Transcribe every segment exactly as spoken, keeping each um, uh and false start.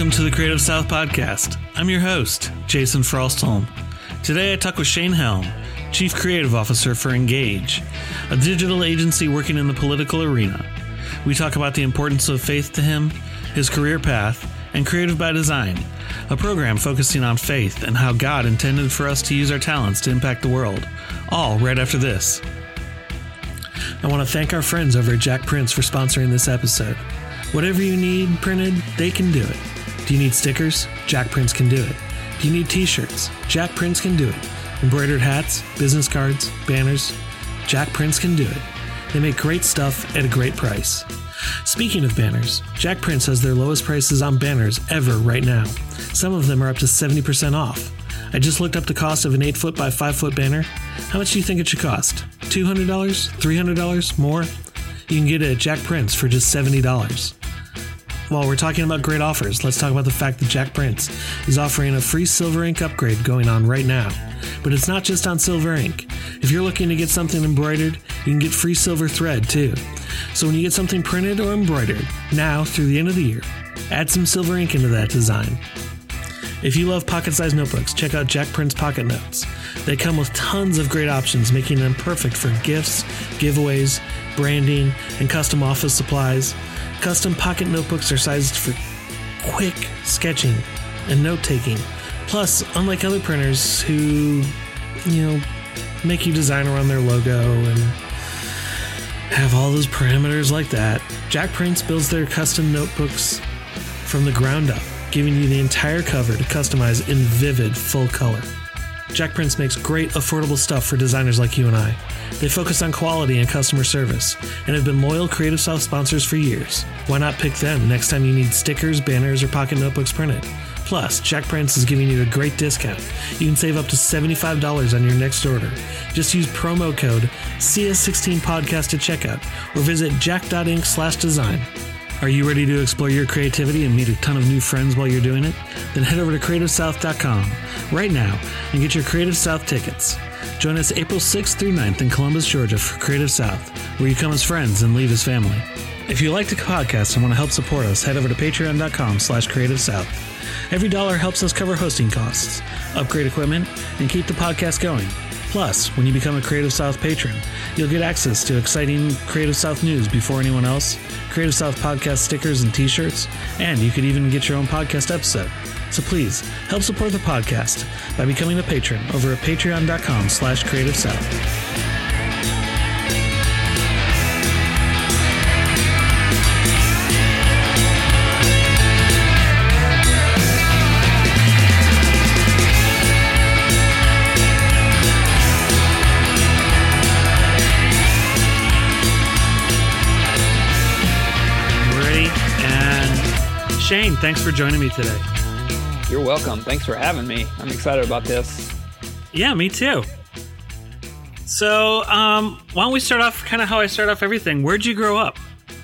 welcome to the Creative South Podcast. I'm your host, Jason Frostholm. Today I talk with Shane Helm, Chief Creative Officer for Engage, a digital agency working in the political arena. We talk about the importance of faith to him, his career path, and Creative by Design, a program focusing on faith and how God intended for us to use our talents to impact the world, all right after this. I want to thank our friends over at Jack Prints for sponsoring this episode. Whatever you need printed, they can do it. Do you need stickers? Jack Prints can do it. Do you need t-shirts? Jack Prints can do it. Embroidered hats, business cards, banners? Jack Prints can do it. They make great stuff at a great price. Speaking of banners, Jack Prints has their lowest prices on banners ever right now. Some of them are up to seventy percent off. I just looked up the cost of an eight foot by five foot banner. How much do you think it should cost? two hundred dollars? three hundred dollars? More? You can get it at Jack Prints for just seventy dollars. While we're talking about great offers, let's talk about the fact that Jack Prints is offering a free Silver Ink upgrade going on right now. But it's not just on Silver Ink. If you're looking to get something embroidered, you can get free silver thread too. So when you get something printed or embroidered, now through the end of the year, add some Silver Ink into that design. If you love pocket-sized notebooks, check out Jack Prints Pocket Notes. They come with tons of great options, making them perfect for gifts, giveaways, branding, and custom office supplies. Custom pocket notebooks are sized for quick sketching and note-taking. Plus, unlike other printers who, you know, make you design around their logo and have all those parameters like that, Jack Prints builds their custom notebooks from the ground up, giving you the entire cover to customize in vivid full color. Jack Prints makes great, affordable stuff for designers like you and I. They focus on quality and customer service, and have been loyal Creative South sponsors for years. Why not pick them next time you need stickers, banners, or pocket notebooks printed? Plus, Jack Prints is giving you a great discount. You can save up to seventy-five dollars on your next order. Just use promo code C S sixteen podcast at checkout, or visit jack.inc slash design. Are you ready to explore your creativity and meet a ton of new friends while you're doing it? Then head over to creative south dot com right now and get your Creative South tickets. Join us April sixth through ninth in Columbus, Georgia for Creative South, where you come as friends and leave as family. If you like the podcast and want to help support us, head over to patreon.com slash creative south. Every dollar helps us cover hosting costs, upgrade equipment, and keep the podcast going. Plus, when you become a Creative South patron, you'll get access to exciting Creative South news before anyone else, Creative South podcast stickers and t-shirts, and you could even get your own podcast episode. So please, help support the podcast by becoming a patron over at patreon.com slash creative south. Shane, thanks for joining me today. You're welcome. Thanks for having me. I'm excited about this. Yeah, me too. So, um, why don't we start off kind of how I start off everything? Where'd you grow up?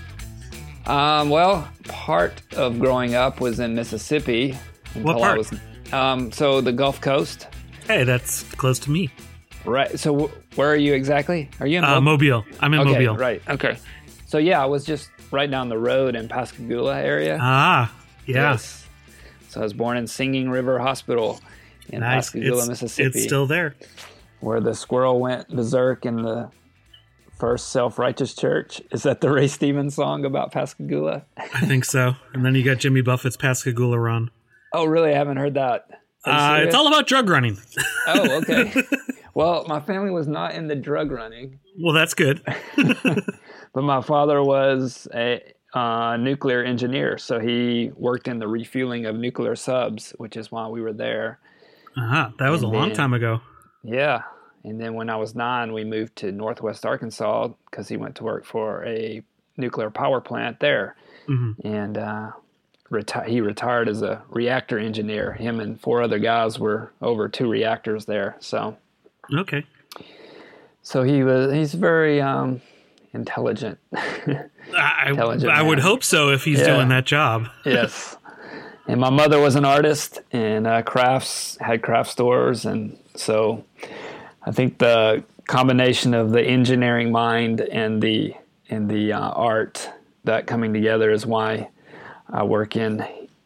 Um, well, part of growing up was in Mississippi. What part? I was, um, so the Gulf Coast. Hey, that's close to me. Right. So w- where are you exactly? Are you in uh, Mobile? I'm in okay, Mobile. Right. Okay. So yeah, I was just right down the road in Pascagoula area. Ah, yeah. Yes. So I was born in Singing River Hospital in nice. Pascagoula, it's, Mississippi. It's still there. Where the squirrel went berserk in the first self-righteous church. Is that the Ray Stevens song about Pascagoula? I think so. And then you got Jimmy Buffett's Pascagoula Run. Oh, really? I haven't heard that. Uh, it's all about drug running. Oh, okay. Well, my family was not in the drug running. Well, that's good. But my father was a uh, nuclear engineer, so he worked in the refueling of nuclear subs, which is why we were there. Uh-huh. That was and a then, long time ago. Yeah. And then when I was nine, we moved to Northwest Arkansas because he went to work for a nuclear power plant there. Mm-hmm. And uh, reti- he retired as a reactor engineer. Him and four other guys were over two reactors there. So okay. So he was he's very um, intelligent. I, intelligent I would hope so if he's yeah. doing that job. Yes. And my mother was an artist and uh, crafts, had craft stores. And so I think the combination of the engineering mind and the and the uh, art, that coming together is why I work in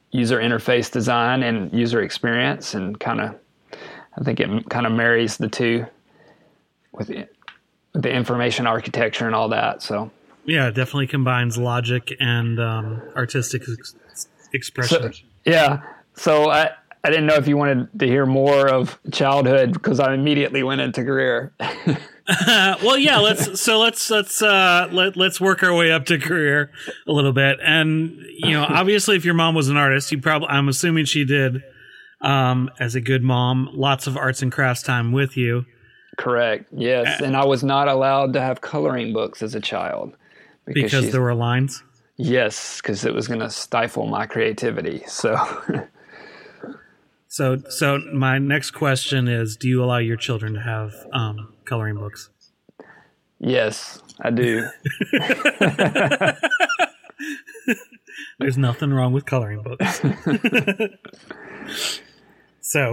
user interface design and user experience, and kind of, I think it kind of marries the two with the, with the information architecture and all that. So yeah, it definitely combines logic and um, artistic ex- expression. So, yeah. So I, I didn't know if you wanted to hear more of childhood, because I immediately went into career. Uh, well, yeah, let's, so let's, let's, uh, let, let's work our way up to career a little bit. And, you know, obviously if your mom was an artist, you probably, I'm assuming she did, um, as a good mom, lots of arts and crafts time with you. Correct. Yes. Uh, and I was not allowed to have coloring books as a child. Because, because there were lines? Yes, because it was going to stifle my creativity. So, so, so my next question is, do you allow your children to have, um, coloring books? Yes, I do. There's nothing wrong with coloring books. so,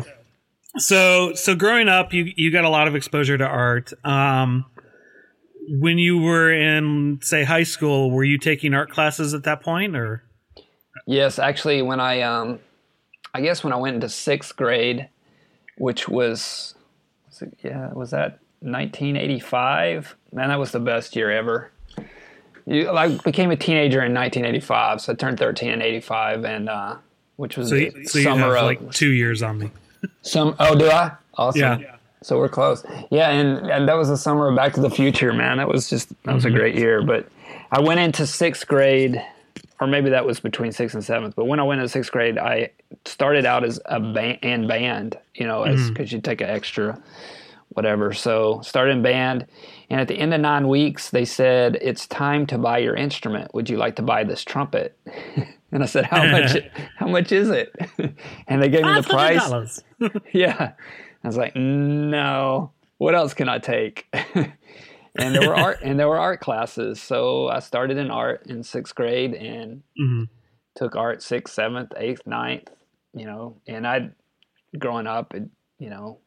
so, so growing up, you, you got a lot of exposure to art. Um, when you were in, say, high school, were you taking art classes at that point, or? Yes, actually, when I, um, I guess when I went into sixth grade, which was, was it, yeah, was that nineteen eighty-five? Man, that was the best year ever. You, I became a teenager in nineteen eighty-five, so I turned thirteen in eighty-five, and uh, which was so the you, so summer you have of like two years on me. Some oh, do I? Awesome. Yeah. yeah. So we're close. Yeah, and, and that was the summer of Back to the Future, man. That was just that was mm-hmm. a great year. But I went into sixth grade, or maybe that was between sixth and seventh. But when I went into sixth grade, I started out as a band and band, you know, as because mm-hmm. you take an extra. Whatever. So started in band, and at the end of nine weeks, they said, it's time to buy your instrument. Would you like to buy this trumpet? And I said, how much, how much is it? And they gave me the price. Yeah. I was like, no, what else can I take? And there were art, and there were art classes. So I started in art in sixth grade and mm-hmm. took art sixth, seventh, eighth, ninth, you know, and I'd growing up, it, you know,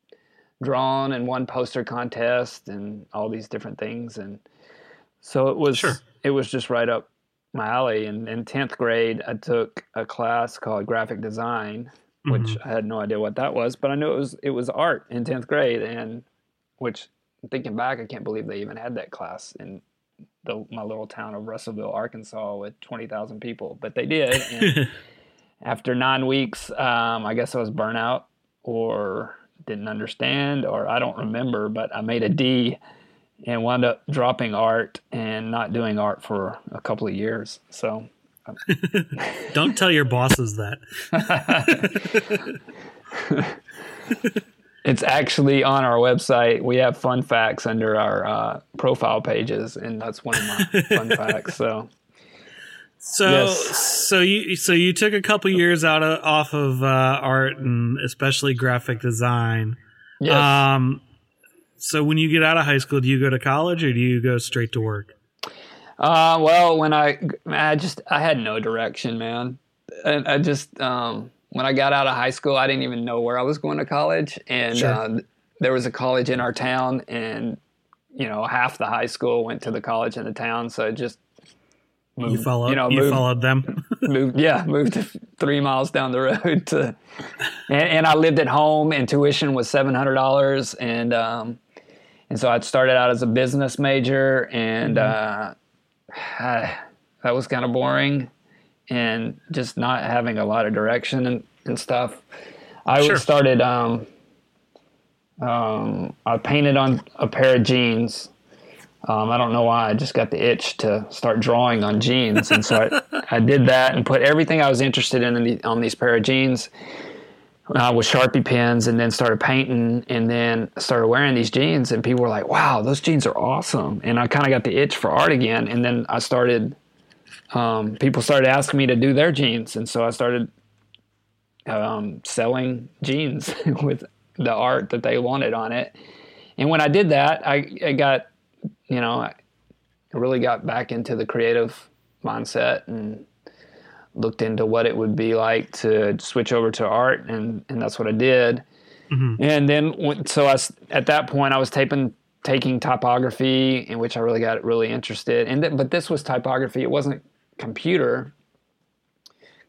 drawn and won poster contest and all these different things, and so it was sure. it was just right up my alley. And in tenth grade, I took a class called graphic design, which mm-hmm. I had no idea what that was, but I knew it was it was art in tenth grade, and which thinking back, I can't believe they even had that class in the, my little town of Russellville, Arkansas, with twenty thousand people, but they did. And after nine weeks, um, I guess I was burnout or didn't understand, or I don't remember, but I made a D and wound up dropping art and not doing art for a couple of years. So don't tell your bosses that. It's actually on our website. We have fun facts under our uh, profile pages, and that's one of my fun facts. So So, yes. so you, so you took a couple years out of, off of uh, art and especially graphic design. Yes. Um, so when you get out of high school, do you go to college or do you go straight to work? Uh, well, when I, I just, I had no direction, man. And I just, um, when I got out of high school, I didn't even know where I was going to college. And sure. uh, there was a college in our town, and, you know, half the high school went to the college in the town. So it just, Moved, you followed. You, know, you moved, followed them. moved, yeah, moved three miles down the road to, and, and I lived at home, and tuition was seven hundred dollars, and um, and so I started out as a business major, and mm-hmm. uh, I, that was kind of boring, and just not having a lot of direction and, and stuff. I sure. started. Um, um, I painted on a pair of jeans. Um, I don't know why. I just got the itch to start drawing on jeans. And so I, I did that and put everything I was interested in, in the, on these pair of jeans uh, with Sharpie pens, and then started painting, and then started wearing these jeans. And people were like, wow, those jeans are awesome. And I kind of got the itch for art again. And then I started, um, people started asking me to do their jeans. And so I started um, selling jeans with the art that they wanted on it. And when I did that, I, I got, you know, I really got back into the creative mindset and looked into what it would be like to switch over to art, and, and that's what I did. Mm-hmm. And then, so I, at that point, I was taping, taking typography, in which I really got really interested. And th- but this was typography; it wasn't computer,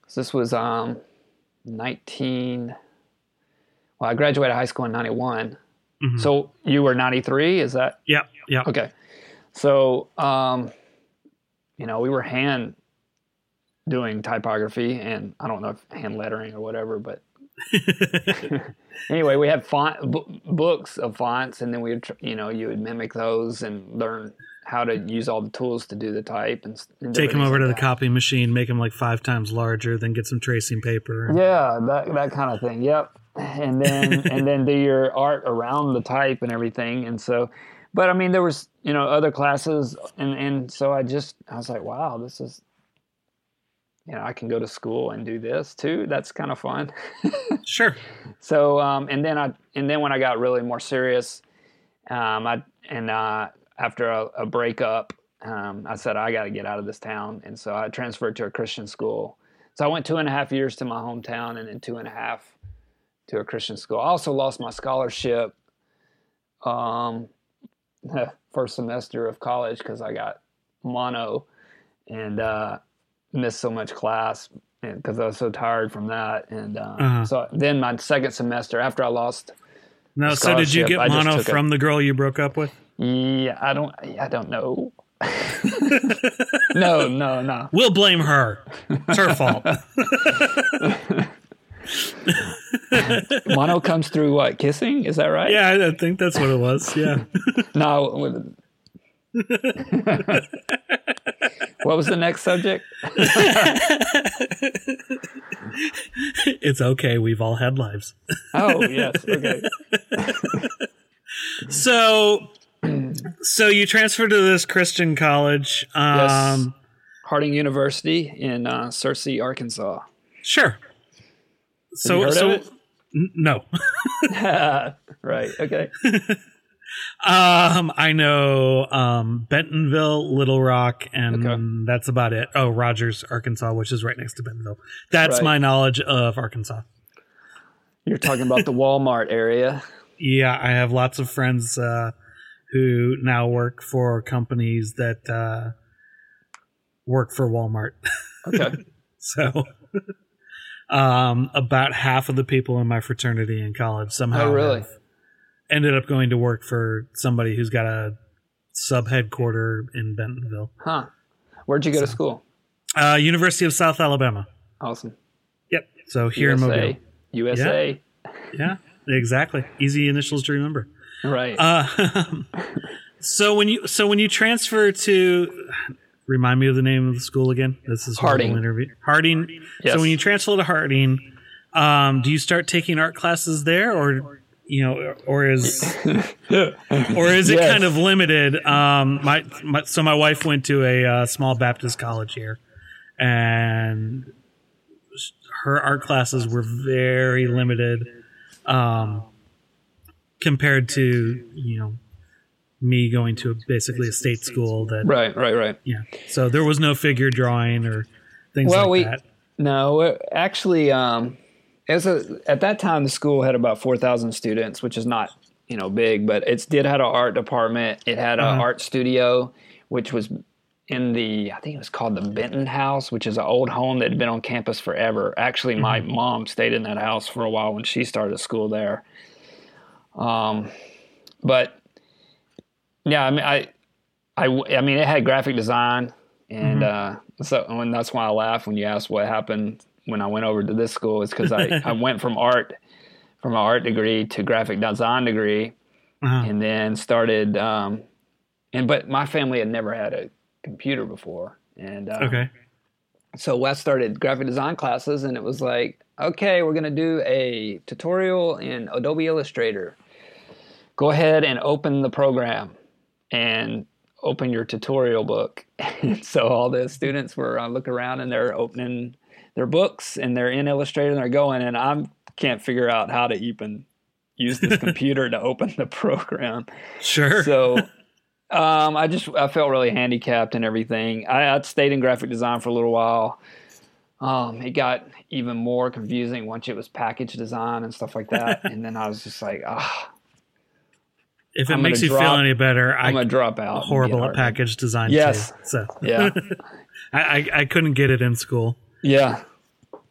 So this was um, nineteen. Well, I graduated high school in ninety-one. Mm-hmm. So you were ninety-three, is that? Yeah, yeah. Okay. So, um, you know, we were hand doing typography, and I don't know if hand lettering or whatever, but anyway, we had font b- books of fonts, and then we would, you know, you would mimic those and learn how to use all the tools to do the type and, and take them over like to that. The copy machine, make them like five times larger, then get some tracing paper. Yeah, that that kind of thing. Yep. And then and then do your art around the type and everything. And so, but I mean, there was, you know, other classes, and and so I just I was like, wow, this is, you know, I can go to school and do this too. That's kind of fun. Sure. So um, and then I and then when I got really more serious, um, I and uh, after a, a breakup, um, I said I got to get out of this town, and so I transferred to a Christian school. So I went two and a half years to my hometown, and then two and a half to a Christian school. I also lost my scholarship um, first semester of college because I got mono and uh, missed so much class because I was so tired from that. And uh, uh-huh. so then my second semester, after I lost no, so did you get mono from a, the girl you broke up with? Yeah, I don't. I don't know. no, no, no. We'll blame her. It's her fault. Mono comes through what? Kissing? Is that right? Yeah, I think that's what it was. Yeah. No. What was the next subject? It's okay. We've all had lives. Oh, yes. Okay. So, so you transferred to this Christian college. Um, yes. Harding University in uh, Searcy, Arkansas. Sure. So, Have you heard so of it? N- no. Right. Okay. Um, I know um, Bentonville, Little Rock, and okay. that's about it. Oh, Rogers, Arkansas, which is right next to Bentonville. That's right. My knowledge of Arkansas. You're talking about the Walmart area. Yeah, I have lots of friends uh, who now work for companies that uh, work for Walmart. Okay. So, um, about half of the people in my fraternity in college somehow oh, really? have ended up going to work for somebody who's got a sub headquarter in Bentonville. Huh. Where'd you go so, to school? Uh, University of South Alabama. Awesome. Yep. So here U S A. in Mobile. U S A. Yeah. Yeah, exactly. Easy initials to remember. Right. Uh, so when you so when you transfer to, remind me of the name of the school again. This is Harding. Interview. Harding. Yes. So when you transfer to Harding, um, do you start taking art classes there, or you know, or is or is it yes. kind of limited? Um, my, my so my wife went to a uh, small Baptist college here, and her art classes were very limited. Um, compared to, you know, me going to a, basically a state school that. Right, right, right. Yeah. So there was no figure drawing or things well, like we, that. No, actually, um, as a, at that time, the school had about four thousand students, which is not, you know, big, but it did have an art department. It had an uh-huh. art studio, which was in the, I think it was called the Benton House, which is an old home that had been on campus forever. Actually, my mm-hmm. mom stayed in that house for a while when she started school there. Um, but yeah, I mean, I, I, I mean, it had graphic design, and mm-hmm. uh, so and that's why I laugh when you ask what happened when I went over to this school. It's because I, I went from art, from an art degree to graphic design degree, uh-huh. and then started. Um, and but my family had never had a computer before, and um, okay. So I started graphic design classes, and it was like, okay, we're gonna do a tutorial in Adobe Illustrator. Go ahead and open the program, and open your tutorial book. And so all the students were, I look around and they're opening their books, and they're in Illustrator, and they're going, and I can't figure out how to even use this computer to open the program. Sure. So. Um, I just I felt really handicapped and everything. I, I stayed in graphic design for a little while. Um, it got even more confusing once it was package design and stuff like that. And then I was just like, ah. If it I'm makes you drop, feel any better, I'm gonna drop out. Horrible at package design. Yes. Too, so yeah, I, I I couldn't get it in school. Yeah.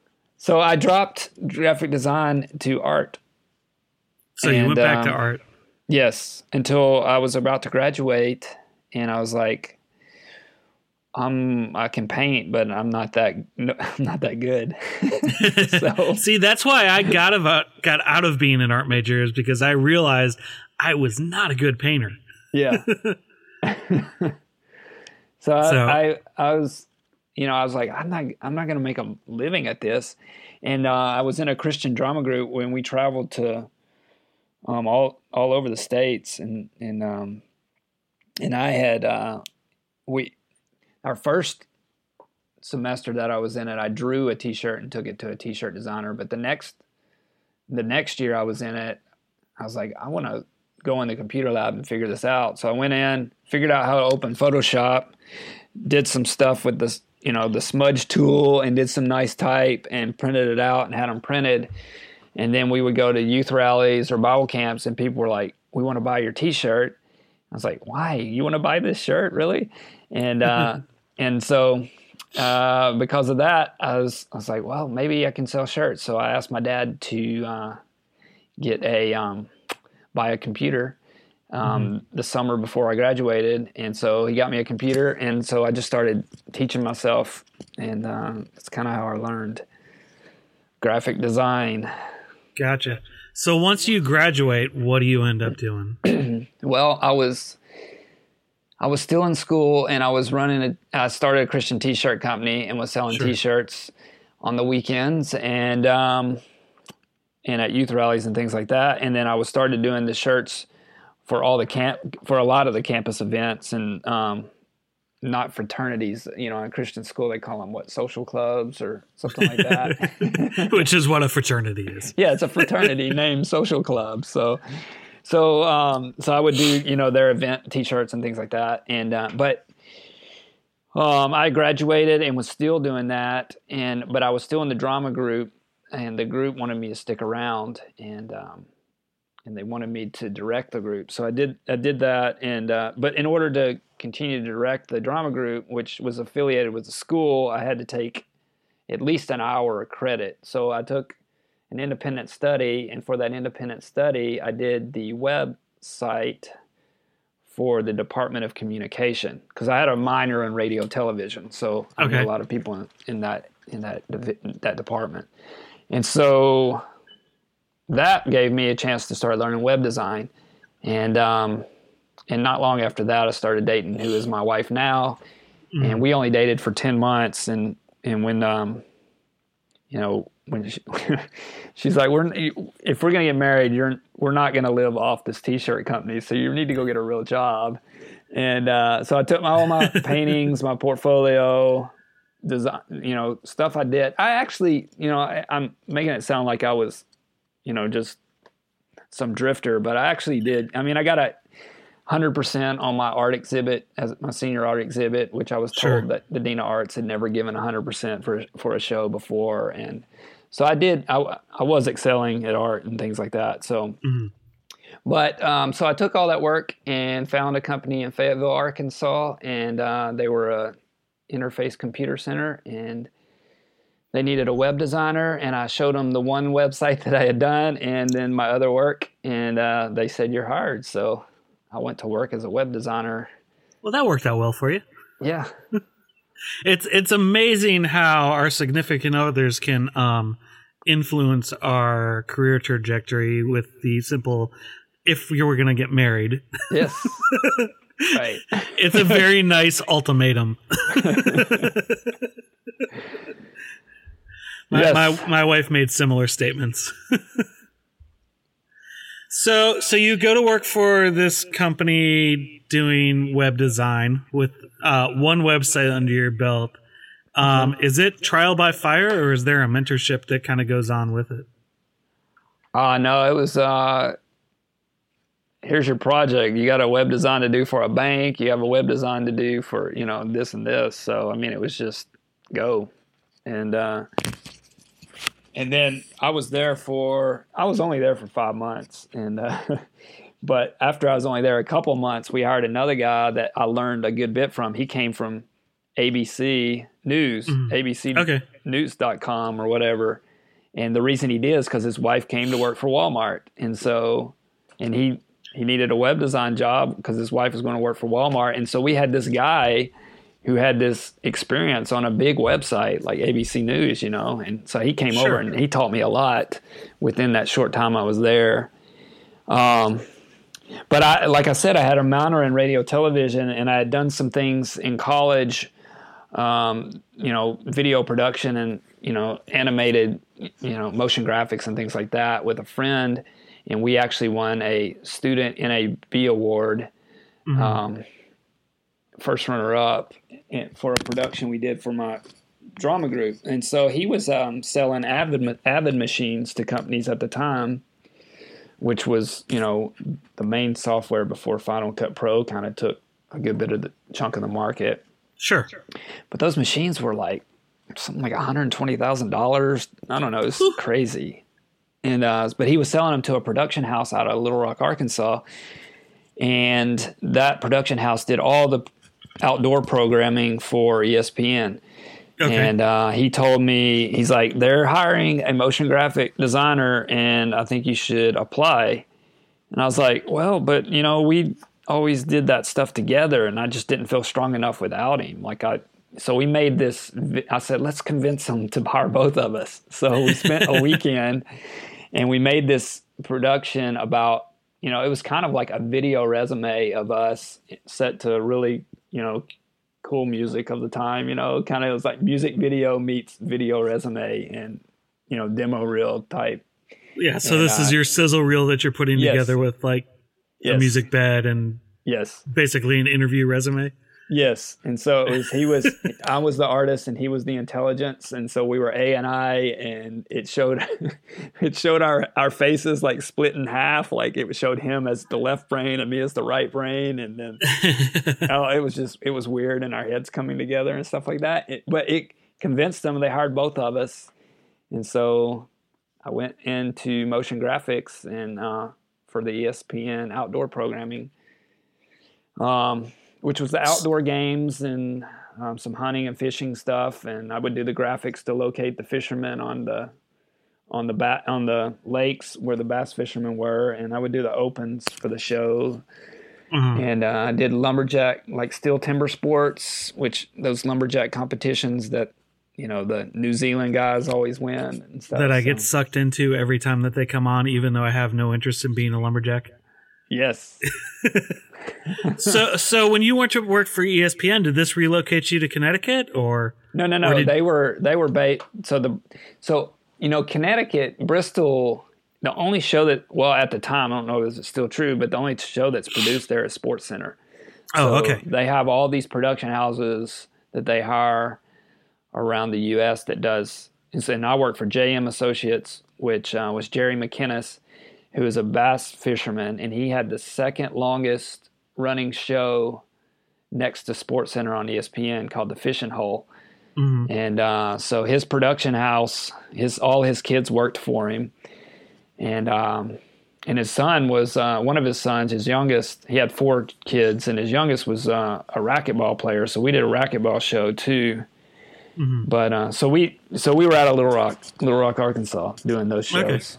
So I dropped graphic design to art. So you and, went back um, to art. Yes, until I was about to graduate, and I was like, I'm I can paint, but I'm not that no, I'm not that good. So see, that's why I got about got out of being an art major, is because I realized I was not a good painter. Yeah. so, I, So- I I was, you know, I was like, I'm not I'm not going to make a living at this, and uh, I was in a Christian drama group when we traveled to um all all over the states, and and um and I had uh we. Our first semester that I was in it, I drew a T-shirt and took it to a T-shirt designer. But the next, the next year I was in it, I was like, I want to go in the computer lab and figure this out. So I went in, figured out how to open Photoshop, did some stuff with this, you know, the smudge tool, and did some nice type and printed it out and had them printed. And then we would go to youth rallies or Bible camps, and people were like, "We want to buy your T-shirt." I was like, "Why? You want to buy this shirt, really?" And uh, and so uh, because of that, I was I was like, well, maybe I can sell shirts. So I asked my dad to uh, get a um, buy a computer um, mm-hmm. the summer before I graduated, and so he got me a computer, and so I just started teaching myself, and uh, that's kind of how I learned graphic design. Gotcha. So once you graduate, what do you end up doing? Well, I was. I was still in school, and I was running a, I started a Christian T-shirt company and was selling sure. T-shirts on the weekends and, um, and at youth rallies and things like that. And then I was started doing the shirts for all the camp, for a lot of the campus events and, um, not fraternities, you know, in Christian school, they call them what, social clubs or something like that. Which is what a fraternity is. Yeah. It's a fraternity named social club. So, So, um, so I would do, you know, their event T-shirts and things like that. And, uh, but, um, I graduated and was still doing that. And, but I was still in the drama group, and the group wanted me to stick around, and, um, and they wanted me to direct the group. So I did, I did that. And, uh, but in order to continue to direct the drama group, which was affiliated with the school, I had to take at least an hour of credit. So I took an independent study, and for that independent study, I did the website for the Department of Communication, because I had a minor in radio television, so I okay. know a lot of people in, in that in that that department, and so that gave me a chance to start learning web design, and um, and not long after that, I started dating who is my wife now, mm. and we only dated for ten months, and and when um, you know. When she, she's like, "We're if we're gonna get married, you're we're not gonna live off this T-shirt company, so you need to go get a real job." And uh, so I took my all my paintings, my portfolio, design, you know, stuff I did. I actually, you know, I, I'm making it sound like I was, you know, just some drifter, but I actually did. I mean, I got a hundred percent on my art exhibit, as my senior art exhibit, which I was told sure. that the Dean of Arts had never given a hundred percent for for a show before, and so I did. I, I was excelling at art and things like that. So, mm-hmm. but um, so I took all that work and found a company in Fayetteville, Arkansas, and uh, they were a Interface Computer Center, and they needed a web designer. And I showed them the one website that I had done, and then my other work, and uh, they said, "You're hired." So I went to work as a web designer. Well, that worked out well for you. Yeah. It's it's amazing how our significant others can um, influence our career trajectory with the simple, if you were going to get married. Yes. Right. It's a very nice ultimatum. my, yes. my my wife made similar statements. So so you go to work for this company doing web design with uh, one website under your belt. Um, mm-hmm. Is it trial by fire, or is there a mentorship that kind of goes on with it? Uh, no, it was, uh, here's your project. You got a web design to do for a bank. You have a web design to do for, you know, this and this. So, I mean, it was just go. And, uh, and then I was there for, I was only there for five months. And, uh, but after I was only there a couple months, we hired another guy that I learned a good bit from. He came from A B C News, mm-hmm. A B C okay. news dot com or whatever. And the reason he did is because his wife came to work for Walmart. And so, and he, he needed a web design job because his wife was going to work for Walmart. And so we had this guy who had this experience on a big website like A B C News, you know. And so he came sure. over and he taught me a lot within that short time I was there. Um, but I, like I said, I had a minor in radio television, and I had done some things in college, um, you know, video production and, you know, animated, you know, motion graphics and things like that with a friend. And we actually won a student N A B award, mm-hmm. um, first runner up for a production we did for my drama group. And so he was um, selling Avid, Avid machines to companies at the time, which was, you know, the main software before Final Cut Pro kind of took a good bit of the chunk of the market. Sure. But those machines were like something like one hundred twenty thousand dollars. I don't know. It was crazy. And uh, but he was selling them to a production house out of Little Rock, Arkansas. And that production house did all the outdoor programming for E S P N. Okay. And uh, he told me, he's like, they're hiring a motion graphic designer, and I think you should apply. And I was like, well, but, you know, we always did that stuff together, and I just didn't feel strong enough without him. Like I, so we made this, I said, let's convince him to hire both of us. So we spent a weekend, and we made this production about, you know, it was kind of like a video resume of us set to really, you know, cool music of the time, you know, kind of it was like music video meets video resume and, you know, demo reel type. Yeah. So and, this uh, is your sizzle reel that you're putting yes. together with like yes. a music bed and yes, basically an interview resume. Yes. And so it was, he was, I was the artist and he was the intelligence. And so we were A and I, and it showed, it showed our, our faces like split in half. Like it showed him as the left brain and me as the right brain. And then oh, it was just, it was weird, and our heads coming together and stuff like that. It, but it convinced them. They hired both of us. And so I went into motion graphics and, uh, for the E S P N outdoor programming. Um, which was the outdoor games and um, some hunting and fishing stuff. And I would do the graphics to locate the fishermen on the on the bat on the lakes where the bass fishermen were, and I would do the opens for the show. Mm-hmm. And uh, I did lumberjack, like steel timber sports, which those lumberjack competitions that, you know, the New Zealand guys always win and stuff. That I so. get sucked into every time that they come on, even though I have no interest in being a lumberjack. Yes. so, so when you went to work for E S P N, did this relocate you to Connecticut, or no? No, no. Did... They were they were based. So the so you know Connecticut, Bristol. The only show that well at the time, I don't know if it's still true, but the only show that's produced there is Sports Center. So oh, okay. They have all these production houses that they hire around the U S that does. And I work for J M Associates, which uh, was Jerry McInnes, who is a bass fisherman, and he had the second longest running show next to Sports Center on E S P N called The Fishing Hole. Mm-hmm. And uh, so his production house, his all his kids worked for him. And um, and his son was, uh, one of his sons, his youngest, he had four kids, and his youngest was uh, a racquetball player. So we did a racquetball show too. Mm-hmm. But uh, so we so we were out of Little Rock, Little Rock, Arkansas, doing those shows. Okay.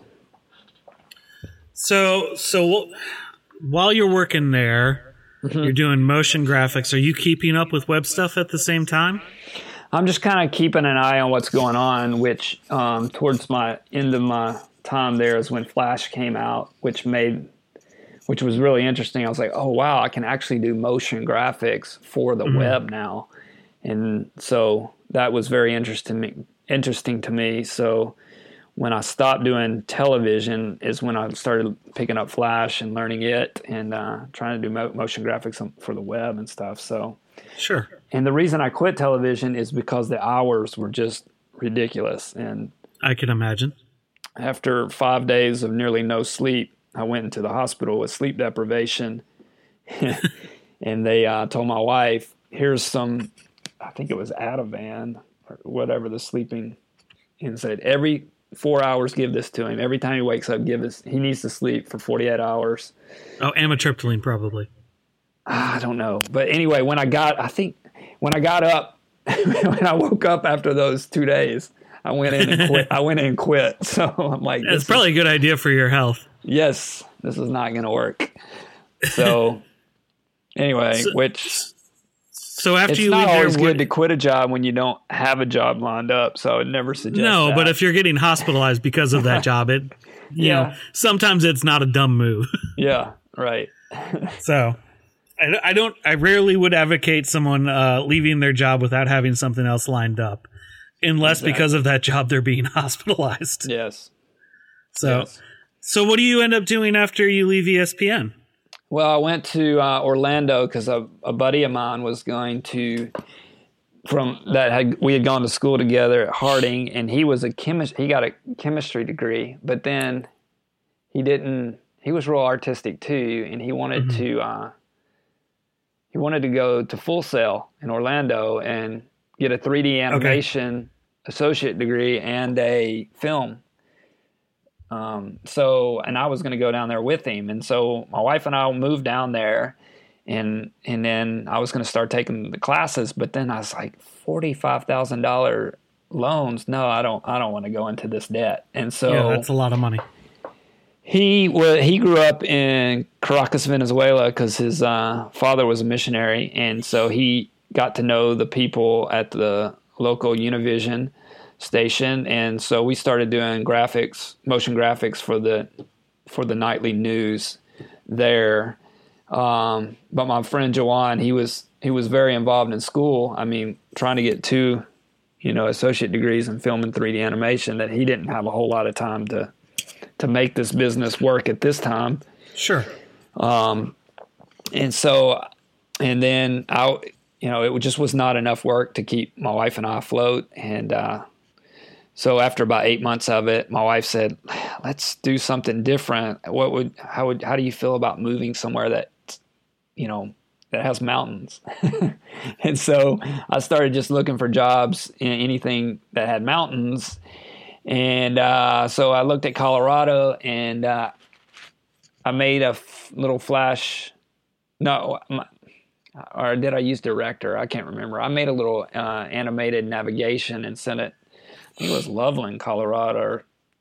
So, so while you're working there, mm-hmm. you're doing motion graphics. Are you keeping up with web stuff at the same time? I'm just kind of keeping an eye on what's going on, which um, towards my end of my time there is when Flash came out, which made, which was really interesting. I was like, oh, wow, I can actually do motion graphics for the mm-hmm. web now. And so that was very interesting, interesting to me. So when I stopped doing television is when I started picking up Flash and learning it and uh, trying to do mo- motion graphics for the web and stuff. So, sure. And the reason I quit television is because the hours were just ridiculous. And I can imagine. After five days of nearly no sleep, I went into the hospital with sleep deprivation. And they uh, told my wife, here's some, I think it was Ativan or whatever, the sleeping, and said every four hours, give this to him. Every time he wakes up, give this. He needs to sleep for forty-eight hours. Oh, amitriptyline probably. I don't know. But anyway, when I got, I think when I got up, when I woke up after those two days, I went in and quit. I went in and quit. So I'm like, it's probably is, a good idea for your health. Yes, this is not going to work. So anyway, so, which so after it's you not leave always there, good to quit a job when you don't have a job lined up. So I would never suggest. No, that. But if you're getting hospitalized because of that job, it you yeah. know sometimes it's not a dumb move. Yeah, right. So. I don't. I rarely would advocate someone uh, leaving their job without having something else lined up, unless exactly. because of that job they're being hospitalized. Yes. So, yes. so what do you end up doing after you leave E S P N? Well, I went to uh, Orlando because a, a buddy of mine was going to from that had we had gone to school together at Harding, and he was a chemist. He got a chemistry degree, but then he didn't. He was real artistic too, and he wanted mm-hmm. to. Uh, He wanted to go to Full Sail in Orlando and get a three D animation okay. associate degree and a film. Um, so, and I was going to go down there with him. And so my wife and I moved down there, and and then I was going to start taking the classes. But then I was like, forty-five thousand dollars loans? No, I don't. I don't want to go into this debt. And so yeah, that's a lot of money. He well, he grew up in Caracas, Venezuela, because his uh, father was a missionary, and so he got to know the people at the local Univision station, and so we started doing graphics, motion graphics for the for the nightly news there. Um, but my friend Jawan, he was he was very involved in school. I mean, trying to get two, you know, associate degrees in film and three D animation, that he didn't have a whole lot of time to. to make this business work at this time. Sure. Um, and so, and then I, you know, it just was not enough work to keep my wife and I afloat. And, uh, so after about eight months of it, my wife said, let's do something different. What would, how would, how do you feel about moving somewhere that, you know, that has mountains? And so I started just looking for jobs in anything that had mountains. And uh, so I looked at Colorado, and uh, I made a f- little flash. No, my, or did I use Director? I can't remember. I made a little uh, animated navigation and sent it. I think it was Loveland, Colorado.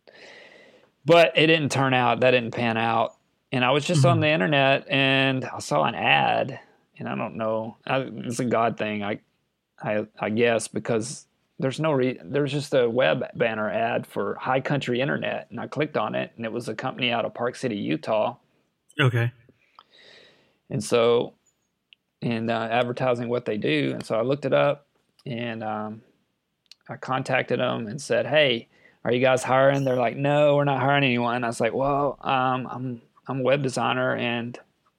But it didn't turn out. That didn't pan out. And I was just mm-hmm. on the internet, and I saw an ad, and I don't know. I, it's a God thing, I, I, I guess, because there's no re- there's just a web banner ad for High Country Internet, and I clicked on it, and it was a company out of Park City, Utah. Okay. And so, and uh, advertising what they do, and so I looked it up, and um, I contacted them and said, "Hey, are you guys hiring?" They're like, "No, we're not hiring anyone." I was like, "Well, um, I'm I'm a web designer, and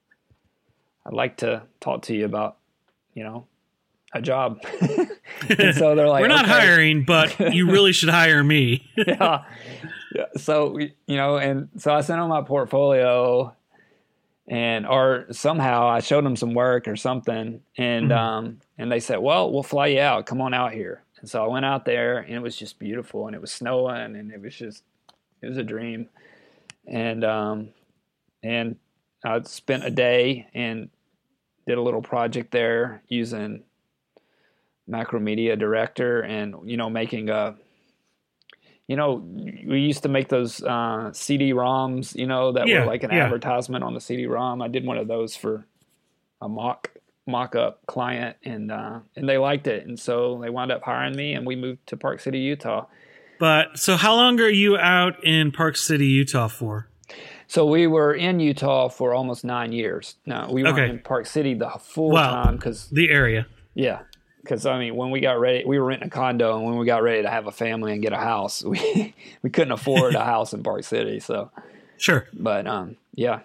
I'd like to talk to you about, you know, a job." And so they're like, "We're not okay. hiring, but you really should hire me." yeah. yeah. So, we, you know, and so I sent them my portfolio, and, or somehow I showed them some work or something. And, mm-hmm. um, and they said, "Well, we'll fly you out. Come on out here." And so I went out there, and it was just beautiful, and it was snowing, and it was just, it was a dream. And, um, and I spent a day and did a little project there using Macromedia Director, and, you know, making a, you know, we used to make those uh, C D ROMs, you know, that yeah, were like an yeah. advertisement on the C D ROM. I did one of those for a mock mock-up client, and uh, and they liked it, and so they wound up hiring me, and we moved to Park City, Utah. But so how long are you out in Park City, Utah for? So we were in Utah for almost nine years. No, we weren't okay. in Park City the full well, time because the area. Yeah. Because, I mean, when we got ready, we were renting a condo, and when we got ready to have a family and get a house, we we couldn't afford a house in Park City. So, sure. But, um, yeah.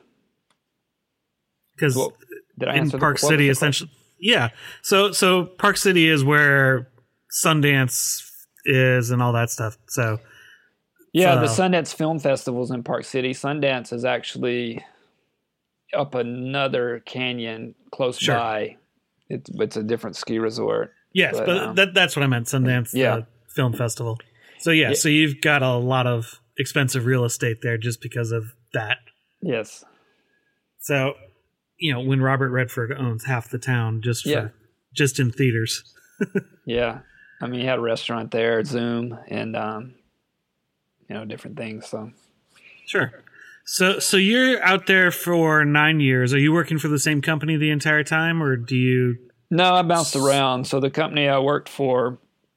Because well, did I answer in Park the, City, essentially, yeah. So, so Park City is where Sundance is and all that stuff. So, yeah, so. the Sundance Film Festival's in Park City. Sundance is actually up another canyon close sure. by. It's it's a different ski resort. Yes, but, but um, that that's what I meant, Sundance yeah. the Film Festival. So yeah, yeah, so you've got a lot of expensive real estate there just because of that. Yes. So, you know, when Robert Redford owns half the town just for yeah. just in theaters. yeah. I mean, he had a restaurant there, Zoom, and um, you know, different things. So sure. So so you're out there for nine years. Are you working for the same company the entire time, or do you? No, I bounced around. So the company I worked for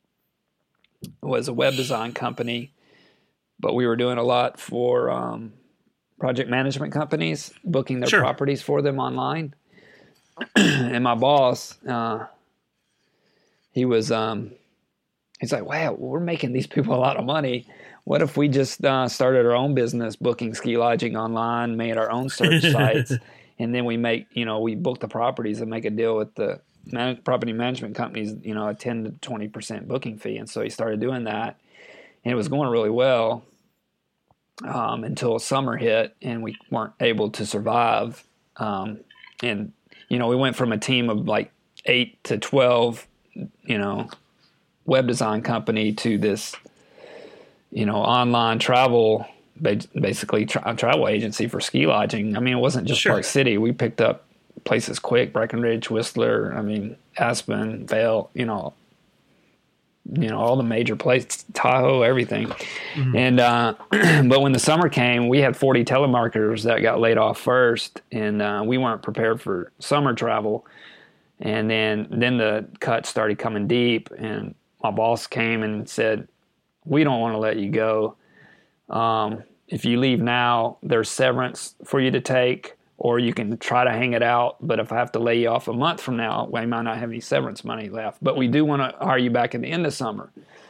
was a web design company, but we were doing a lot for um, project management companies, booking their sure. properties for them online. And my boss, uh, he was, um, he's like, wow, we're making these people a lot of money. What if we just uh, started our own business, booking ski lodging online, made our own search sites, and then we make, you know, we book the properties and make a deal with the man- property management companies, you know, a ten to twenty percent booking fee. And so he started doing that, and it was going really well um, until summer hit, and we weren't able to survive. Um, and, you know, we went from a team of like eight to twelve, you know, web design company to this, you know, online travel, basically tra- travel agency for ski lodging. I mean, it wasn't just sure. Park City. We picked up places quick: Breckenridge, Whistler. I mean, Aspen, Vail. You know, you know all the major places, Tahoe, everything. Mm-hmm. And uh, but when the summer came, we had forty telemarketers that got laid off first, and uh, we weren't prepared for summer travel. And then then the cuts started coming deep, and my boss came and said, we don't want to let you go. Um, if you leave now, there's severance for you to take, or you can try to hang it out. But if I have to lay you off a month from now, we might not have any severance money left. But we do want to hire you back in the end of summer.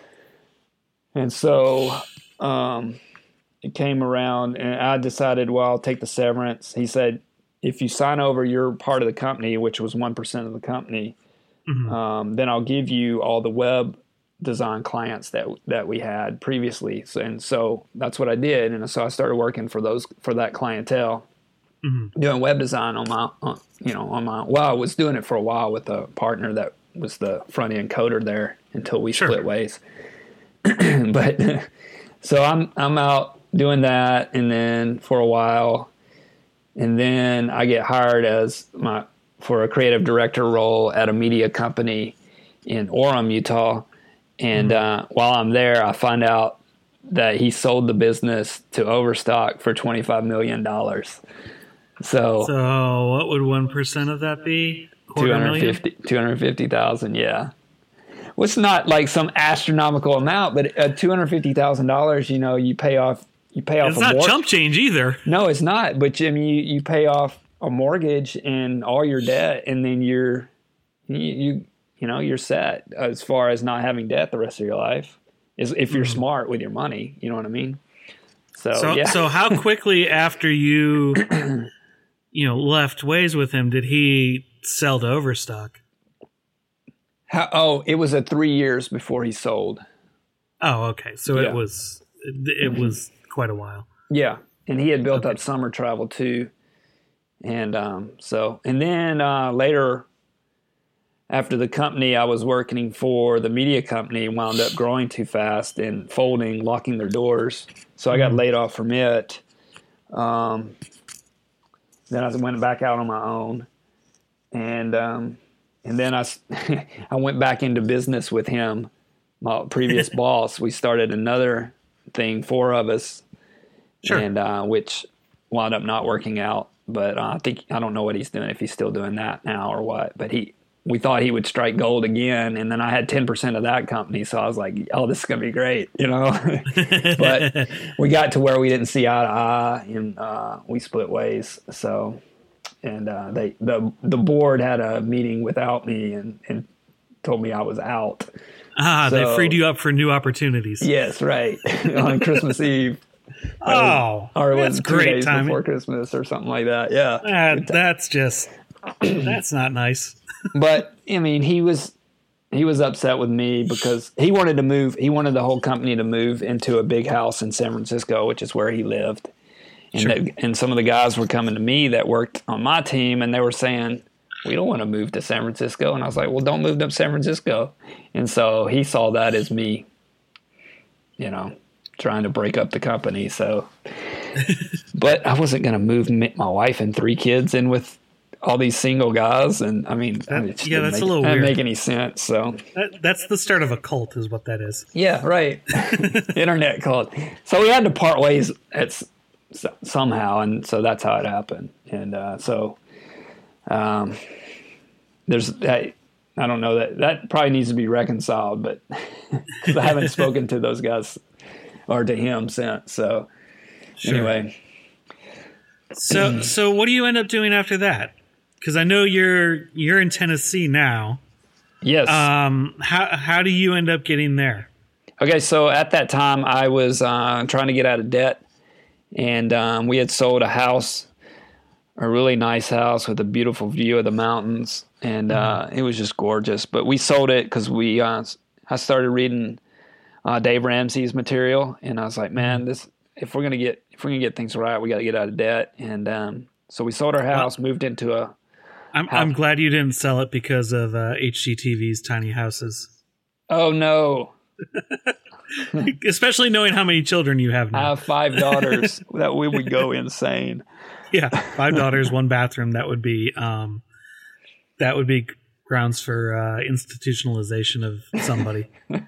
And so um, it came around, and I decided, well, I'll take the severance. He said, if you sign over your part of the company, which was one percent of the company, mm-hmm. um, then I'll give you all the web design clients that that we had previously. So, and so that's what I did. And so I started working for those for that clientele, mm-hmm. doing web design on my, on, you know, on my, well, I was doing it for a while with a partner that was the front end coder there until we sure. split ways. But so I'm, I'm out doing that. And then for a while, and then I get hired as my, for a creative director role at a media company in Orem, Utah. And uh, while I'm there, I find out that he sold the business to Overstock for twenty-five million dollars. So, so what would one percent of that be? two hundred fifty thousand dollars. two hundred fifty thousand dollars, yeah. Well, it's not like some astronomical amount, but at two hundred fifty thousand dollars, you know, you pay off you pay off it's a not mor- chump change either. No, it's not. But I mean, you, you pay off a mortgage and all your debt, and then you're you, you you know you're set as far as not having debt the rest of your life. Is if you're mm-hmm. smart with your money, you know what I mean. So so, yeah. so how quickly after you you know left ways with him did he sell to Overstock? How, oh, it was a three years before he sold. Oh, okay. So yeah. it was it, it was quite a while. Yeah, and he had built okay. up summer travel too, and um, so and then uh, later, after the company I was working for, the media company, wound up growing too fast and folding, locking their doors. So I got mm-hmm. laid off from it. Um, then I went back out on my own, and um, and then I I went back into business with him, my previous boss. We started another thing, four of us, sure. and uh, which wound up not working out. But uh, I think I don't know what he's doing, if he's still doing that now or what. But he, we thought he would strike gold again, and then I had ten percent of that company, so I was like, "Oh, this is gonna be great," you know. But we got to where we didn't see eye to eye, and uh, we split ways. So, and uh, they the the board had a meeting without me and, and told me I was out. Ah, so, they freed you up for new opportunities. Yes, right. On Christmas Eve. Oh, or it that's was two great days timing. Before Christmas or something like that. Yeah. That, that's just, that's not nice. But, I mean, he was he was upset with me because he wanted to move. He wanted the whole company to move into a big house in San Francisco, which is where he lived. And, sure. that, and some of the guys were coming to me that worked on my team, and they were saying, we don't want to move to San Francisco. And I was like, well, don't move to San Francisco. And so he saw that as me, you know, trying to break up the company. So, but I wasn't going to move my wife and three kids in with all these single guys, and I mean, that, it yeah, that's make, a little didn't weird. make any sense. So that, that's the start of a cult, is what that is. Yeah, right. Internet cult. So we had to part ways at somehow, and so that's how it happened. And uh, so um, there's I, I don't know that that probably needs to be reconciled, but I haven't spoken to those guys or to him since. So sure. Anyway. So, so what do you end up doing after that? Because I know you're you're in Tennessee now. Yes. Um. How how do you end up getting there? Okay, so at that time I was uh, trying to get out of debt, and um, we had sold a house, a really nice house with a beautiful view of the mountains, and uh, it was just gorgeous. But we sold it because we uh, I started reading uh, Dave Ramsey's material, and I was like, man, this. If we're gonna get if we're gonna get things right, we got to get out of debt, and um, so we sold our house, well, moved into a. I'm house. I'm glad you didn't sell it because of uh, H G T V's tiny houses. Oh no! Especially knowing how many children you have now. I have five daughters. That we would go insane. Yeah, five daughters, one bathroom. That would be um, that would be grounds for uh, institutionalization of somebody.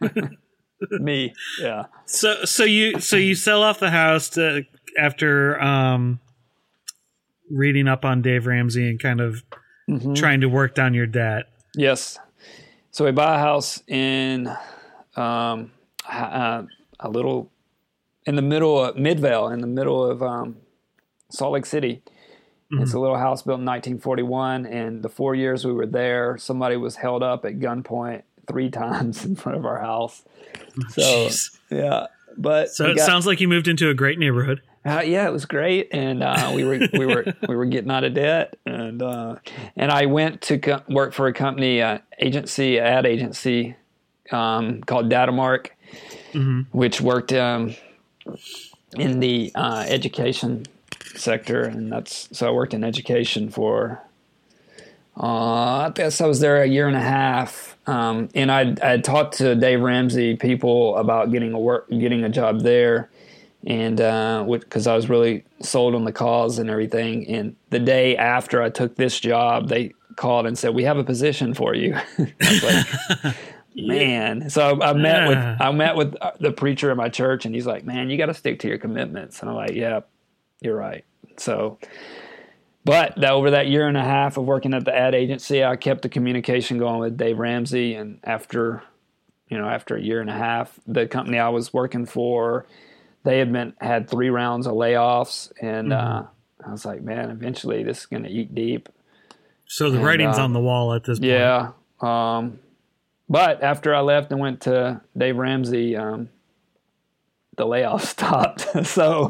Me, yeah. So, so you, so you sell off the house to, after um, reading up on Dave Ramsey and kind of mm-hmm. trying to work down your debt. Yes. So we buy a house in um, uh, a little in the middle of Midvale, in the middle of um, Salt Lake City. Mm-hmm. It's a little house built in nineteen forty-one, and the four years we were there, somebody was held up at gunpoint three times in front of our house. So Jeez. yeah, but so it got, sounds like you moved into a great neighborhood. Uh, yeah, it was great, and uh, we were we were we were getting out of debt, and uh, and I went to co- work for a company uh, agency, ad agency um, called Datamark, mm-hmm. which worked um, in the uh, education sector, and that's so I worked in education for. Uh, I guess I was there a year and a half, um, and I I talked to Dave Ramsey people about getting a work, getting a job there, and because uh, I was really sold on the cause and everything. And the day after I took this job, they called and said, "We have a position for you." I was like, man. So I, I met with I met with the preacher in my church, and he's like, "Man, you got to stick to your commitments." And I'm like, "Yeah, you're right." So. But that, over that year and a half of working at the ad agency, I kept the communication going with Dave Ramsey. And after, you know, after a year and a half, the company I was working for, they had been had three rounds of layoffs, and mm-hmm. uh, I was like, man, eventually this is going to eat deep. So the and, writing's uh, on the wall at this point. Yeah. Um, but after I left and went to Dave Ramsey, um, the layoff stopped. So.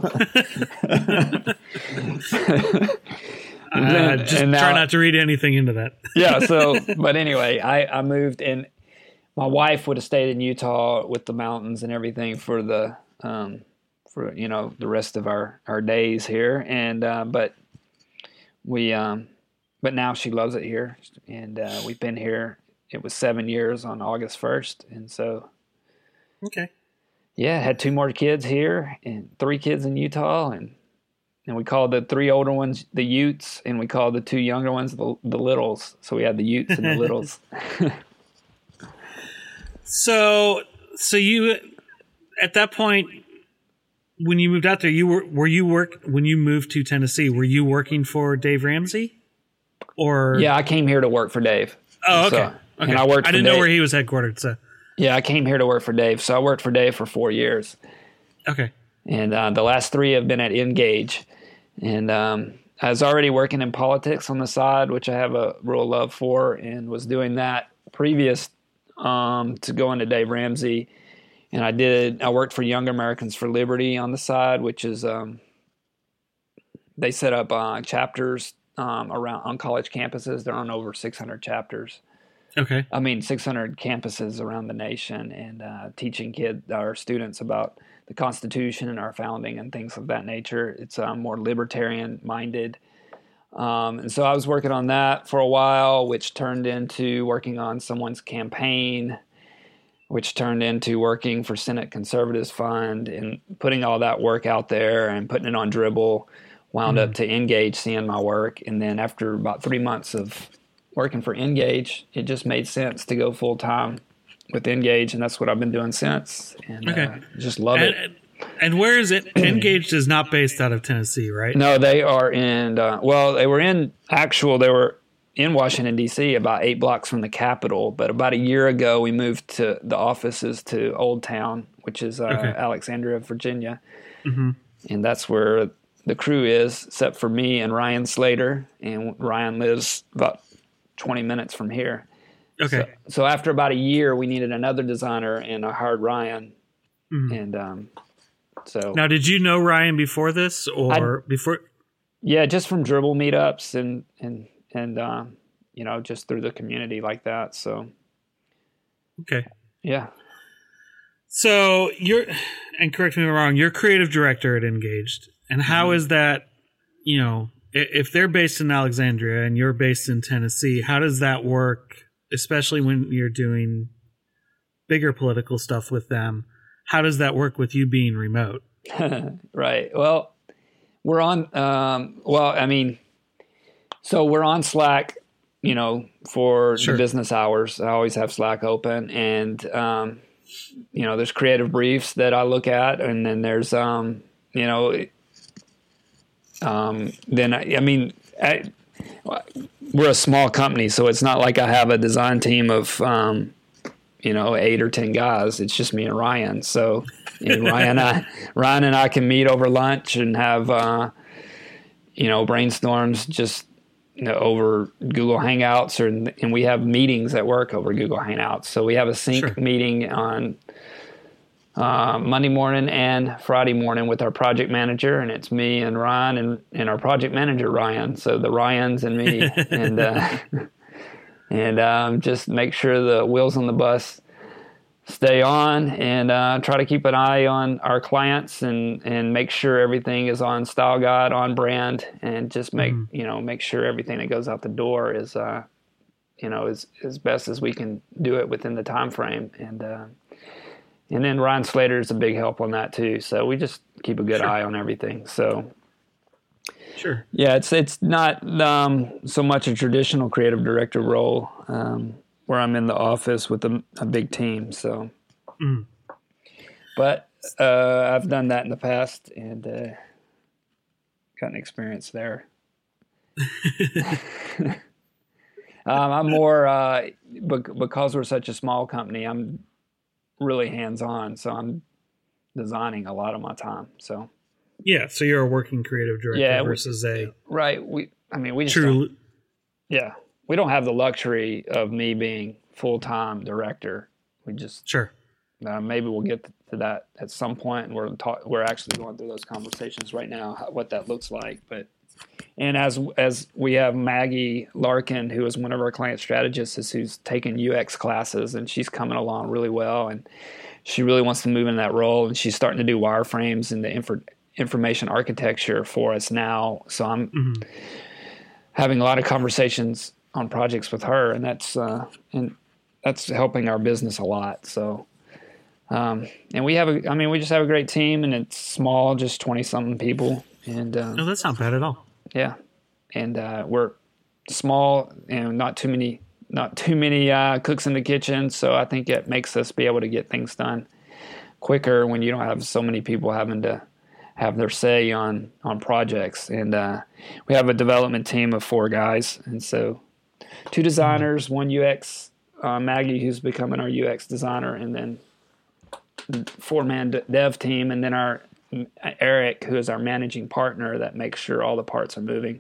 Uh, just now, try not to read anything into that. Yeah. So, but anyway, I, I moved in. My wife would have stayed in Utah with the mountains and everything for the, um, for, you know, the rest of our, our days here. And, uh, but we, um, but now she loves it here. And, uh, we've been here. It was seven years on August first. And so, okay. Yeah. Had two more kids here and three kids in Utah, and, And we called the three older ones the Utes, and we called the two younger ones the, the Littles. So we had the Utes and the Littles. so, so you, at that point, when you moved out there, you were were you work when you moved to Tennessee? Were you working for Dave Ramsey, or yeah, I came here to work for Dave. Oh, okay. So, okay. And I worked. I didn't for know Dave. where he was headquartered. So yeah, I came here to work for Dave. So I worked for Dave for four years. Okay. And uh, the last three have been at Engage. And um, I was already working in politics on the side, which I have a real love for, and was doing that previous um, to going to Dave Ramsey. And I did. I worked for Young Americans for Liberty on the side, which is um, they set up uh, chapters um, around on college campuses. They're on over six hundred chapters. Okay. I mean, six hundred campuses around the nation, and uh, teaching kids, our students, about the Constitution and our founding and things of that nature. It's um, more libertarian-minded. Um, and so I was working on that for a while, which turned into working on someone's campaign, which turned into working for Senate Conservatives Fund and putting all that work out there and putting it on Dribbble, wound Mm-hmm. up to Engage seeing my work. And then after about three months of working for Engage, it just made sense to go full time with Engage. And that's what I've been doing since. And Okay. uh, just love and, it. And where is it? Engaged is not based out of Tennessee, right? No, they are in, uh, well, they were in actual, they were in Washington, D C, about eight blocks from the Capitol. But about a year ago, we moved to the offices to Old Town, which is uh, Okay. Alexandria, Virginia. Mm-hmm. And that's where the crew is, except for me and Ryan Slater. And Ryan lives about twenty minutes from here. Okay. So, so after about a year, we needed another designer, and I hired Ryan. Mm-hmm. And um, so now, did you know Ryan before this, or I, before? Yeah, just from dribble meetups and and and um, you know, just through the community like that. So okay, yeah. So you're, and correct me if I'm wrong, you're creative director at Engaged, and how mm-hmm. is that? You know, if they're based in Alexandria and you're based in Tennessee, how does that work? Especially when you're doing bigger political stuff with them, how does that work with you being remote? Right. Well, we're on, um, well, I mean, so we're on Slack, you know, for sure. the business hours. I always have Slack open, and, um, you know, there's creative briefs that I look at, and then there's, um, you know, um, then, I, I mean, I, we're a small company, so it's not like I have a design team of, um, you know, eight or ten guys. It's just me and Ryan. So and Ryan, and I, Ryan and I can meet over lunch and have, uh, you know, brainstorms just you know, over Google Hangouts, or and we have meetings at work over Google Hangouts. So we have a sync sure. meeting on uh, Monday morning and Friday morning with our project manager, and it's me and Ryan and, and our project manager Ryan. So the Ryans and me, and uh, and um, just make sure the wheels on the bus stay on, and uh, try to keep an eye on our clients, and, and make sure everything is on style guide, on brand, and just make mm. you know make sure everything that goes out the door is uh, you know as as best as we can do it within the time frame. And uh, and then Ryan Slater is a big help on that too. So we just keep a good sure. eye on everything. So sure, yeah, it's it's not um, so much a traditional creative director role. Um, where I'm in the office with a, a big team. So, mm. but uh, I've done that in the past, and uh, got an experience there. um, I'm more, uh, because we're such a small company, I'm really hands-on. So I'm designing a lot of my time. So yeah, so you're a working creative director yeah, versus we, a right. We, I mean, we just true. Don't, yeah. We don't have the luxury of me being full-time director. We just sure. Uh, maybe we'll get to that at some point, and we're talk, we're actually going through those conversations right now, how, what that looks like. But and as as we have Maggie Larkin, who is one of our client strategists, who's taken U X classes, and she's coming along really well, and she really wants to move in that role, and she's starting to do wireframes and the infor, information architecture for us now. So I'm mm-hmm. having a lot of conversations on projects with her, and that's uh, and that's helping our business a lot. So, um, and we have a, I mean, we just have a great team, and it's small, just twenty something people, and um, no, that's not bad at all. Yeah, and uh, we're small, and not too many, not too many uh, cooks in the kitchen. So I think it makes us be able to get things done quicker when you don't have so many people having to have their say on on projects. And uh, we have a development team of four guys, and so. Two designers, one U X, uh, Maggie, who's becoming our U X designer, and then four-man dev team, and then our Eric, who is our managing partner that makes sure all the parts are moving.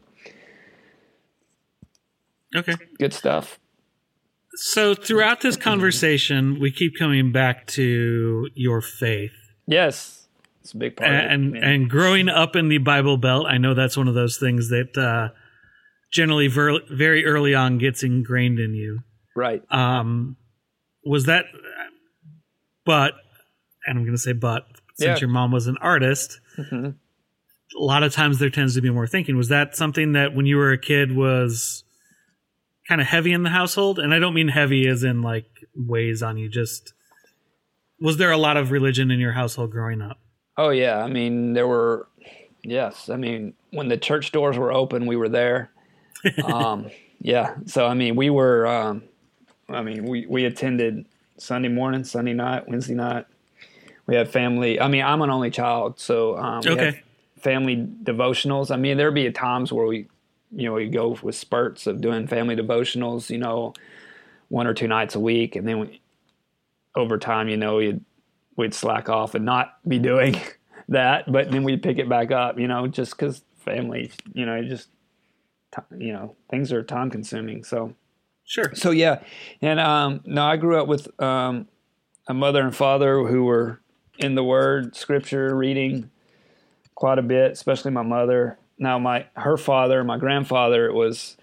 Okay. Good stuff. So throughout this conversation, we keep coming back to your faith. Yes. It's a big part and, of it. And, and growing up in the Bible Belt, I know that's one of those things that uh, generally ver- very early on gets ingrained in you. Right. Um, was that, but, and I'm going to say but, since yeah. your mom was an artist, mm-hmm. a lot of times there tends to be more thinking. Was that something that when you were a kid was kind of heavy in the household? And I don't mean heavy as in like weighs on you, just, was there a lot of religion in your household growing up? Oh yeah. I mean, there were, Yes. I mean, when the church doors were open, we were there. Um, yeah. So, I mean, we were, um, I mean, we, we attended Sunday morning, Sunday night, Wednesday night. We had family. I mean, I'm an only child, so um, we Okay. had family devotionals. I mean, there'd be times where we, you know, we go with spurts of doing family devotionals, you know, one or two nights a week. And then we, over time, you know, we'd, we'd slack off and not be doing that. But then we'd pick it back up, you know, just because family, you know, just, you know, things are time consuming. So, Sure. so yeah. And um, no, I grew up with um, a mother and father who were in the Word, Scripture, reading quite a bit, especially my mother. Now, my her father, my grandfather, was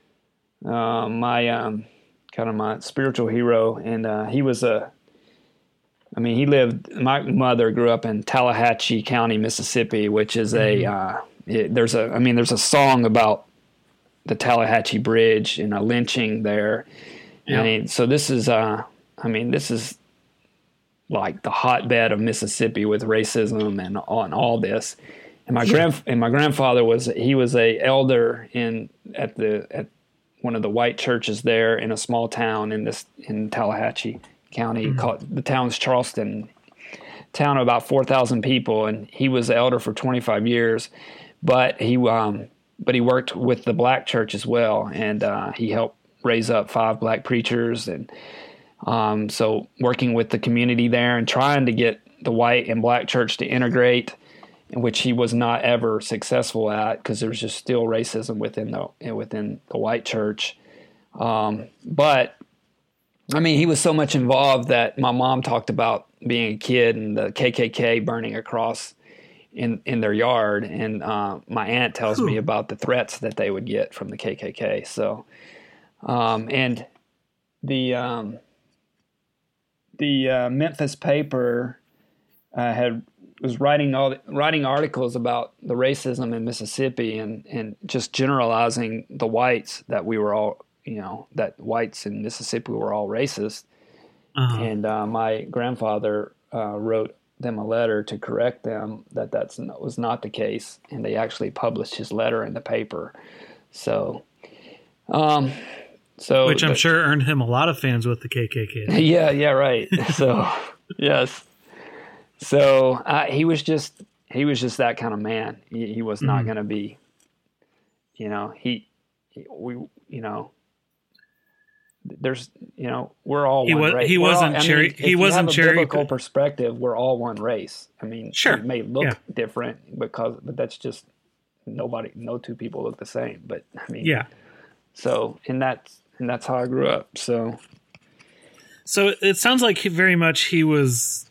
uh, my um, kind of my spiritual hero, and uh, he was a. I mean, he lived. My mother grew up in Tallahatchie County, Mississippi, which is a. Uh, it, there's a. I mean, there's a song about the Tallahatchie Bridge and a lynching there. Yeah. I mean, so this is. Uh, I mean, this is. Like the hotbed of Mississippi with racism and on all this, and my grand and my grandfather was he was a elder in at the at one of the white churches there in a small town in this in Tallahatchie County mm-hmm. called the town's Charleston, town of about four thousand people, and he was the elder for twenty-five years, but he um but he worked with the black church as well, and uh, he helped raise up five black preachers and. Um, so working with the community there and trying to get the white and black church to integrate, which he was not ever successful at because there was just still racism within the within the white church. Um, but I mean, he was so much involved that my mom talked about being a kid and the K K K burning across in in their yard, and uh, my aunt tells me about the threats that they would get from the K K K. So, um, and the um, The uh, Memphis paper uh, had was writing all the, writing articles about the racism in Mississippi and, and just generalizing the whites that we were all you know that whites in Mississippi were all racist. Uh-huh. And uh, my grandfather uh, wrote them a letter to correct them that that was not the case, and they actually published his letter in the paper. So. Um, So, Which I'm but, sure earned him a lot of fans with the K K K. Yeah, yeah, right. So, yes. So uh, he was just he was just that kind of man. He, he was not mm. going to be, you know, he, he we you know, there's you know we're all he one was race. he we're wasn't all, cherry. I mean, he wasn't if you cherry. have a biblical perspective, we're all one race. I mean, sure, it may look yeah. different because, but that's just nobody. No two people look the same. But I mean, yeah. So and that's. And that's how I grew up. So, so it sounds like very much he was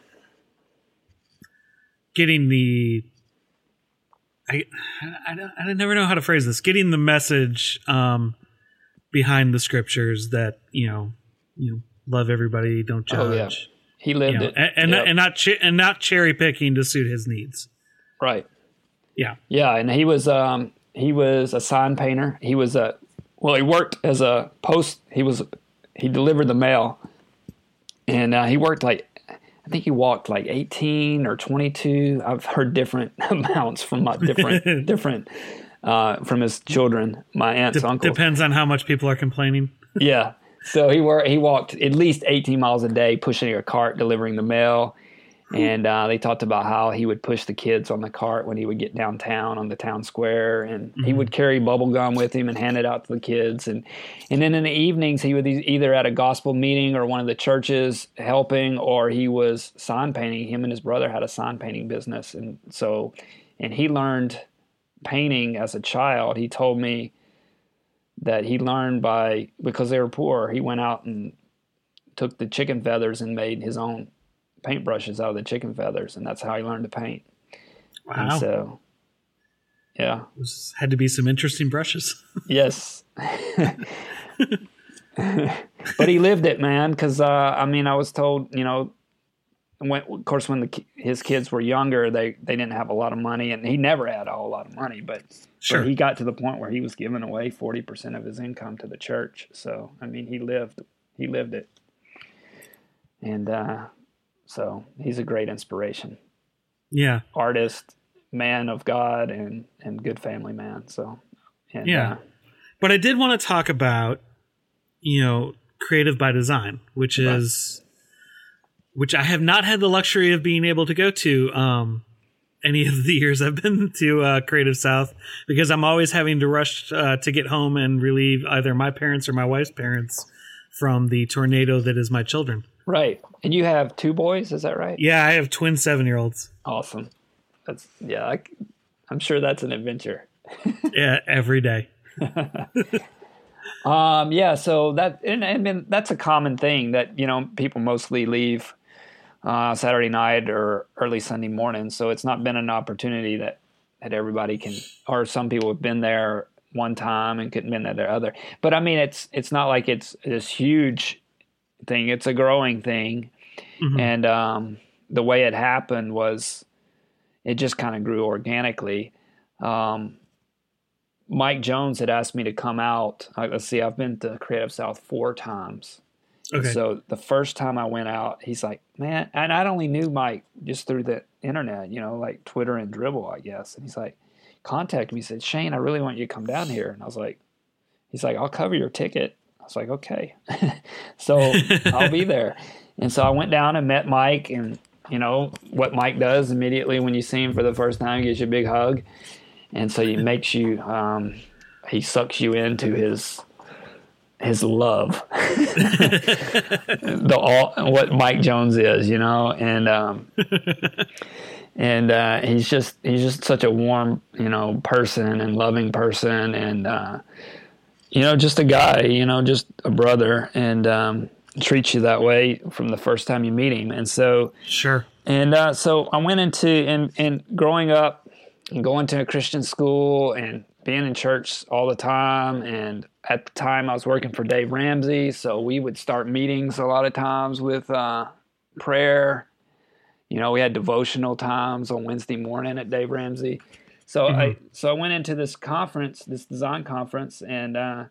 getting the. I, I, I never know how to phrase this. Getting the message um, behind the scriptures that you know, you know, love everybody, don't judge. Oh, yeah. He lived you know, it, and and, yep. and not ch- and not cherry picking to suit his needs. Right. Yeah. Yeah, and he was um, he was a sign painter. He was a Well, he worked as a post. He was he delivered the mail, and uh, he worked like I think he walked like eighteen or twenty-two. I've heard different amounts from my different different uh, from his children. My aunt's De- uncle depends on how much people are complaining. Yeah, so he were he walked at least eighteen miles a day, pushing a cart, delivering the mail. And uh, they talked about how he would push the kids on the cart when he would get downtown on the town square, and mm-hmm. he would carry bubble gum with him and hand it out to the kids. And and then in the evenings, he would either at a gospel meeting or one of the churches helping, or he was sign painting. Him and his brother had a sign painting business, and so and he learned painting as a child. He told me that he learned by because they were poor. He went out and took the chicken feathers and made his own paintbrushes out of the chicken feathers, and that's how he learned to paint. Wow. And so, yeah. This had to be some interesting brushes. Yes. But he lived it, man, because, uh, I mean, I was told, you know, when, of course, when the, his kids were younger, they, they didn't have a lot of money, and he never had a whole lot of money, but, sure. but he got to the point where he was giving away forty percent of his income to the church. So, I mean, he lived, he lived it. And, uh, So he's a great inspiration. Yeah. Artist, man of God and, and good family man. So, and, yeah. Uh, but I did want to talk about, you know, Creative by Design, which right. is, which I have not had the luxury of being able to go to um, any of the years I've been to uh, Creative South, because I'm always having to rush uh, to get home and relieve either my parents or my wife's parents from the tornado that is my children. Right. And you have two boys, is that right? Yeah, I have twin seven-year-olds. Awesome. That's yeah, I, I'm sure that's an adventure. Yeah, every day. um, yeah, so that and I mean that's a common thing that, you know, people mostly leave uh, Saturday night or early Sunday morning. So it's not been an opportunity that, that everybody can, or some people have been there one time and couldn't been there the other. But I mean, it's it's not like it's this huge thing. It's a growing thing, mm-hmm. and um, the way it happened was it just kind of grew organically. Um, Mike Jones had asked me to come out. Uh, let's see, I've been to Creative South four times. Okay. So the first time I went out, he's like, man, and I only knew Mike just through the internet, you know, like Twitter and Dribbble, I guess. And he's like, contacted me, he said, Shane, I really want you to come down here. And I was like, he's like, I'll cover your ticket. I was like, okay. So I'll be there. And so I went down and met Mike, and you know what Mike does immediately when you see him for the first time, he gives you a big hug. And so he makes you, um, he sucks you into his, his love, the all, what Mike Jones is, you know, and, um, and, uh, he's just, he's just such a warm, you know, person and loving person. And, uh, you know, just a guy, you know, just a brother, and, um, treats you that way from the first time you meet him. And so, sure. And, uh, so I went into, and, and growing up, and going to a Christian school and being in church all the time. And at the time I was working for Dave Ramsey. So we would start meetings a lot of times with uh, prayer. You know, we had devotional times on Wednesday morning at Dave Ramsey. So mm-hmm. I so I went into this conference, this design conference, and uh,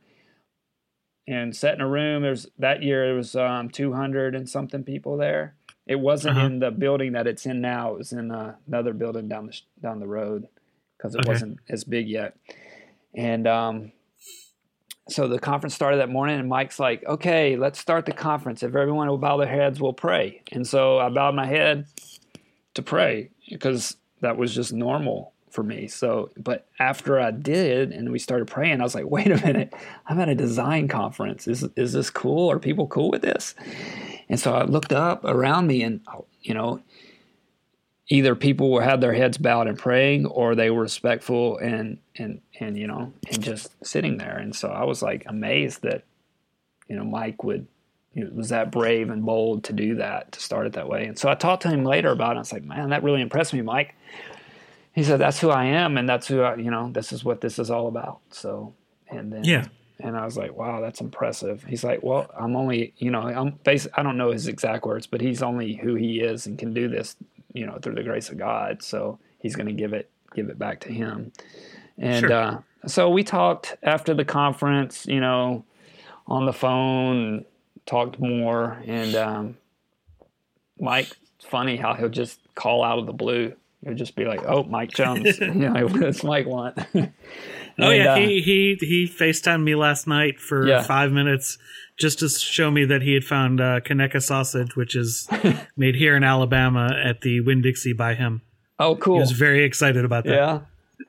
and sat in a room. There's that year there was um, two hundred and something people there. It wasn't uh-huh. in the building that it's in now. It was in uh, another building down the down the road because it okay. wasn't as big yet. And um, so the conference started that morning, and Mike's like, okay, let's start the conference. If everyone will bow their heads, we'll pray. And so I bowed my head to pray because that was just normal for me. So, but after I did and we started praying, I was like, wait a minute, I'm at a design conference. Is, is this cool? Are people cool with this? And so I looked up around me, and, you know, either people had their heads bowed and praying, or they were respectful and, and, and, you know, and just sitting there. And so I was like amazed that, you know, Mike would, you know, was that brave and bold to do that, to start it that way. And so I talked to him later about it. I was like, man, that really impressed me, Mike. He said, that's who I am. And that's who I, you know, this is what this is all about. So, and then, yeah. And I was like, wow, that's impressive. He's like, well, I'm only, you know, I'm basically, I don't know his exact words, but he's only who he is and can do this, you know, through the grace of God. So he's going to give it, give it back to him. And sure. uh, so we talked after the conference, you know, on the phone, talked more. And um, Mike, it's funny how he'll just call out of the blue. He'll just be like, oh, Mike Jones, you know, what's Mike want? And, oh yeah, uh, he he he FaceTimed me last night for yeah. five minutes just to show me that he had found uh, Conecuh sausage, which is made here in Alabama at the Winn-Dixie by him. Oh, cool! He was very excited about that. Yeah,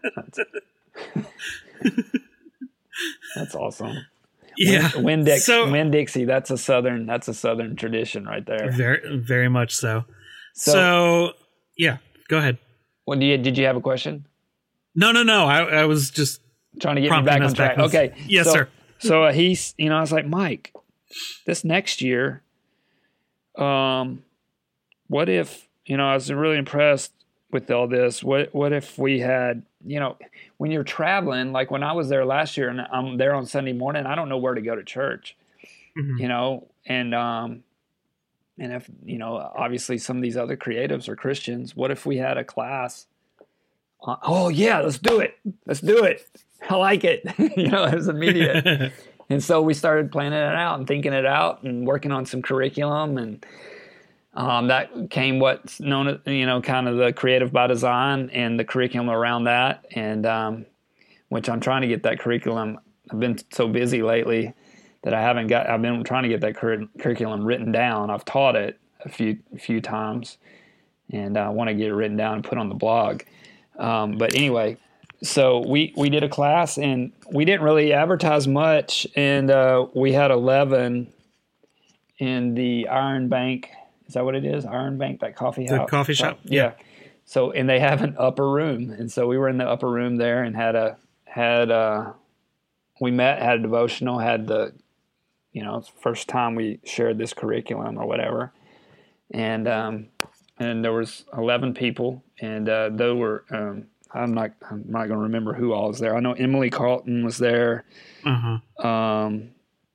that's, that's awesome. Yeah, Winn-Dixie. So, Winn-Dixie. That's a southern. That's a southern tradition right there. Very, very much so. So, so yeah, go ahead. Well, do you, did you have a question? No, no, no. I, I was just. Trying to get me back on track. Back okay. Yes, so, sir. So uh, he's, you know, I was like, Mike, this next year, um, what if, you know, I was really impressed with all this. What what if we had, you know, when you're traveling, like when I was there last year and I'm there on Sunday morning, I don't know where to go to church, mm-hmm. you know, and, um, and if, you know, obviously some of these other creatives are Christians. What if we had a class? Uh, oh yeah, let's do it. Let's do it. I like it. You know, it was immediate. And so we started planning it out and thinking it out and working on some curriculum. And Um, that came what's known as, you know, kind of the Creative by Design and the curriculum around that, and um, which I'm trying to get that curriculum. I've been so busy lately that I haven't got, I've been trying to get that cur- curriculum written down. I've taught it a few few times, and I want to get it written down and put on the blog. Um, but anyway, so we, we did a class, and we didn't really advertise much, and uh, we had eleven in the Iron Bank. Is that what it is? Iron Bank, that coffee house? The coffee shop? Yeah. yeah. So, and they have an upper room. And so we were in the upper room there and had a, had a, we met, had a devotional, had the, you know, first time we shared this curriculum or whatever. And, um, and there was eleven people, and uh, they were, um, I'm not, I'm not going to remember who all was there. I know Emily Carlton was there. Uh-huh. Um,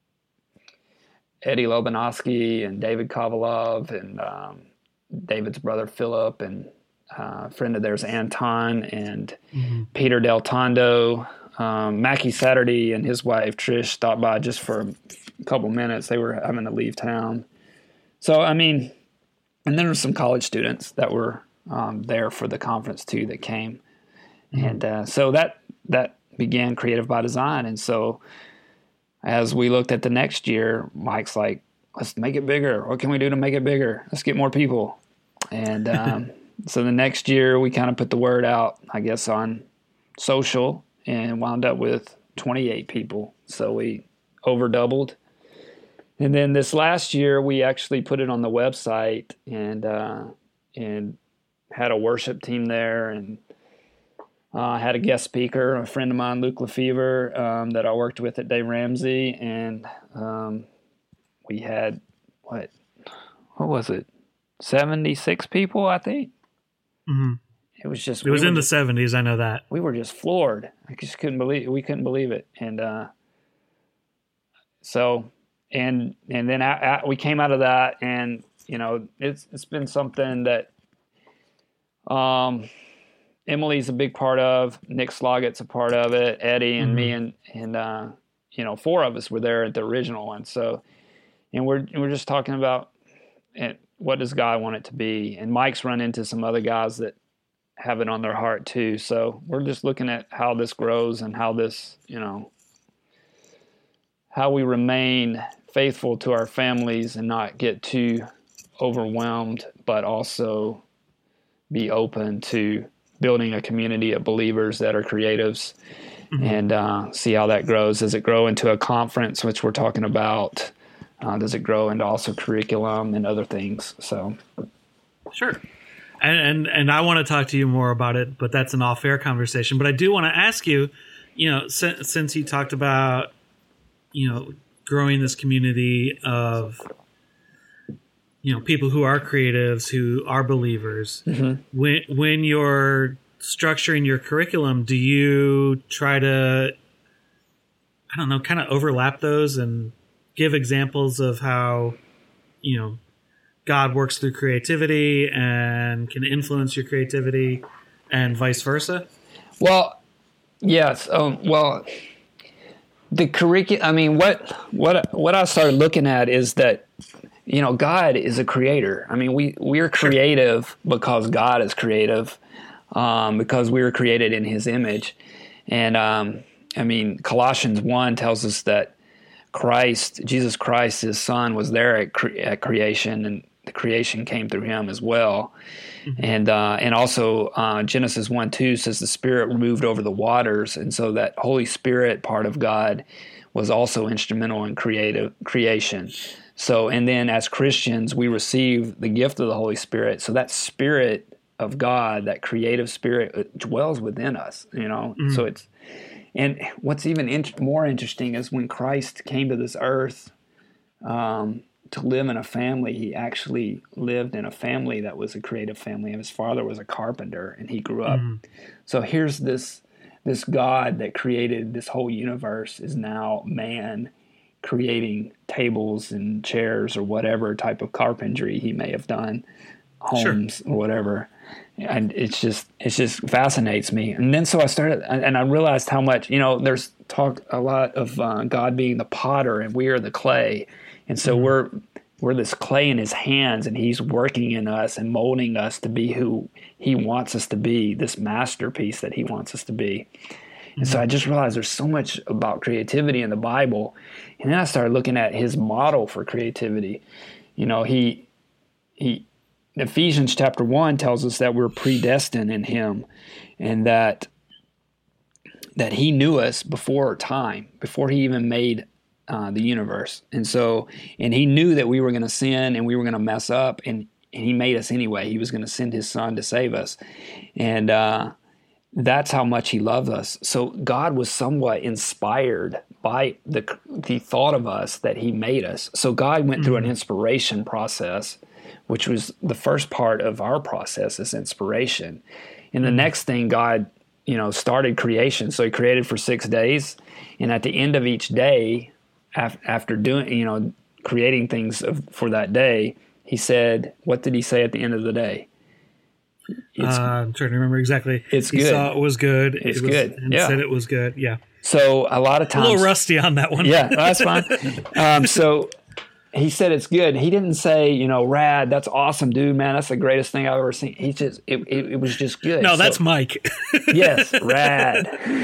Eddie Lobanowski and David Kovalov and um, David's brother Philip and uh, a friend of theirs, Anton, and mm-hmm. Peter Del Tondo. Um, Mackie Saturday and his wife Trish stopped by just for a couple minutes. They were having to leave town. So, I mean, and then there were some college students that were um, there for the conference too that came. Mm-hmm. And uh, so that that began Creative by Design. And so as we looked at the next year, Mike's like, let's make it bigger. What can we do to make it bigger? Let's get more people. And um, so the next year we kind of put the word out, I guess, on social, and wound up with twenty-eight people. So we over doubled. And then this last year we actually put it on the website and uh, and had a worship team there, and I uh, had a guest speaker, a friend of mine, Luke Lefevre, um, that I worked with at Dave Ramsey, and um, we had, what, what was it, seventy-six people, I think? Mm-hmm. It was just... It was we in the just, seventies, I know that. We were just floored. I just couldn't believe, we couldn't believe it. And uh, so, and and then I, I, we came out of that, and, you know, it's it's been something that... Um, Emily's a big part of, Nick Sloggett's a part of it, Eddie and mm-hmm. me and, and uh, you know, four of us were there at the original one. So, and we're, we're just talking about and what does God want it to be? And Mike's run into some other guys that have it on their heart too. So we're just looking at how this grows and how this, you know, how we remain faithful to our families and not get too overwhelmed, but also be open to building a community of believers that are creatives, mm-hmm. and uh, see how that grows. Does it grow into a conference, which we're talking about? Uh, does it grow into also curriculum and other things? So, sure. And, and and I want to talk to you more about it, but that's an off-air conversation. But I do want to ask you, you know, since, since you talked about, you know, growing this community of, you know, people who are creatives, who are believers, mm-hmm. when when you're structuring your curriculum, do you try to, I don't know, kind of overlap those and give examples of how, you know, God works through creativity and can influence your creativity and vice versa? Well, yes. Um, well, the curriculum, I mean, what, what, what I started looking at is that, you know, God is a creator. I mean, we, we're creative because God is creative, um, because we were created in his image. And, um, I mean, Colossians one tells us that Christ, Jesus Christ, his son, was there at, cre- at creation, and the creation came through him as well. Mm-hmm. And, uh, and also uh, Genesis one two says the Spirit moved over the waters. And so that Holy Spirit part of God was also instrumental in creative creation. So, and then as Christians, we receive the gift of the Holy Spirit. So that Spirit of God, that creative Spirit, it dwells within us, you know? Mm-hmm. So it's, and what's even in, more interesting is when Christ came to this earth um, to live in a family, he actually lived in a family that was a creative family. And his father was a carpenter, and he grew up. Mm-hmm. So here's this, this God that created this whole universe is now man, creating tables and chairs or whatever type of carpentry he may have done, homes sure. or whatever. And it's just, it just fascinates me. And then so I started, and I realized how much, you know, there's talk a lot of uh, God being the potter and we are the clay. And so mm-hmm. we're, we're this clay in his hands, and he's working in us and molding us to be who he wants us to be, this masterpiece that he wants us to be. And mm-hmm. so I just realized there's so much about creativity in the Bible. And then I started looking at his model for creativity. You know, he, he, Ephesians chapter one tells us that we're predestined in him, and that, that he knew us before time, before he even made Uh, the universe. And so, and he knew that we were going to sin and we were going to mess up, and, and he made us anyway. He was going to send his son to save us. And uh, that's how much he loved us. So God was somewhat inspired by the the thought of us that he made us. So God went mm-hmm. through an inspiration process, which was the first part of our process is inspiration. And the next thing, God, you know, started creation. So he created for six days. And at the end of each day, after doing, you know, creating things for that day, he said, what did he say at the end of the day? It's, uh, I'm trying to remember exactly. It's he good. He saw it was good. It's it was, good. And yeah. said it was good. Yeah. So a lot of times. A little rusty on that one. Yeah, that's fine. um, so he said it's good. He didn't say, you know, rad, that's awesome, dude, man. That's the greatest thing I've ever seen. He just, it, it, it was just good. No, so, that's Mike. Yes, rad.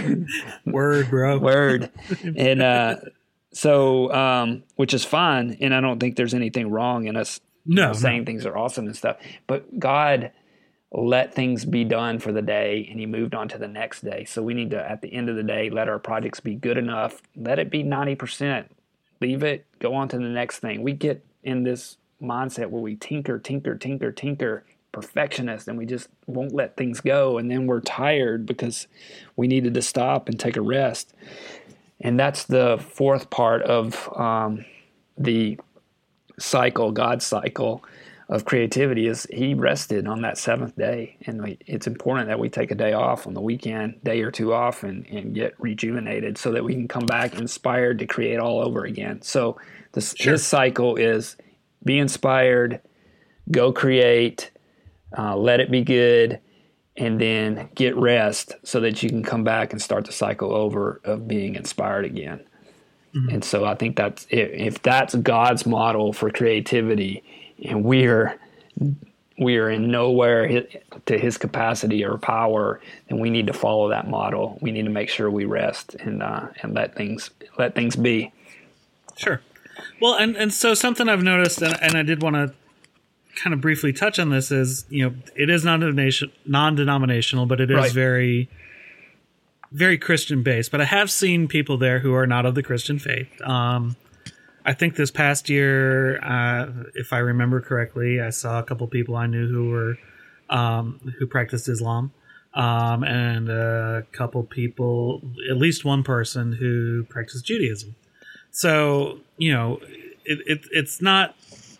Word, bro. Word. And, uh, So, um, which is fine, and I don't think there's anything wrong in us no, you know, saying no. things are awesome and stuff. But God let things be done for the day, and he moved on to the next day. So we need to, at the end of the day, let our projects be good enough. Let it be ninety percent. Leave it, go on to the next thing. We get in this mindset where we tinker, tinker, tinker, tinker, perfectionist, and we just won't let things go. And then we're tired because we needed to stop and take a rest. And that's the fourth part of um, the cycle, God's cycle of creativity, is he rested on that seventh day. And we, it's important that we take a day off on the weekend, day or two off, and, and get rejuvenated so that we can come back inspired to create all over again. So this, sure. his cycle is be inspired, go create, uh, let it be good, and then get rest so that you can come back and start the cycle over of being inspired again. Mm-hmm. And so I think that's, if, if that's God's model for creativity, and we're, we are in nowhere to his capacity or power, then we need to follow that model. We need to make sure we rest and, uh, and let things, let things be. Sure. Well, and, and so something I've noticed, and, and I did want to kind of briefly touch on this, is, you know, it is non-denomination, non-denominational, but it is right. very, very Christian based. But I have seen people there who are not of the Christian faith. Um, I think this past year, uh, if I remember correctly, I saw a couple people I knew who were um, who practiced Islam, um, and a couple people, at least one person who practiced Judaism. So, you know, it, it it's not.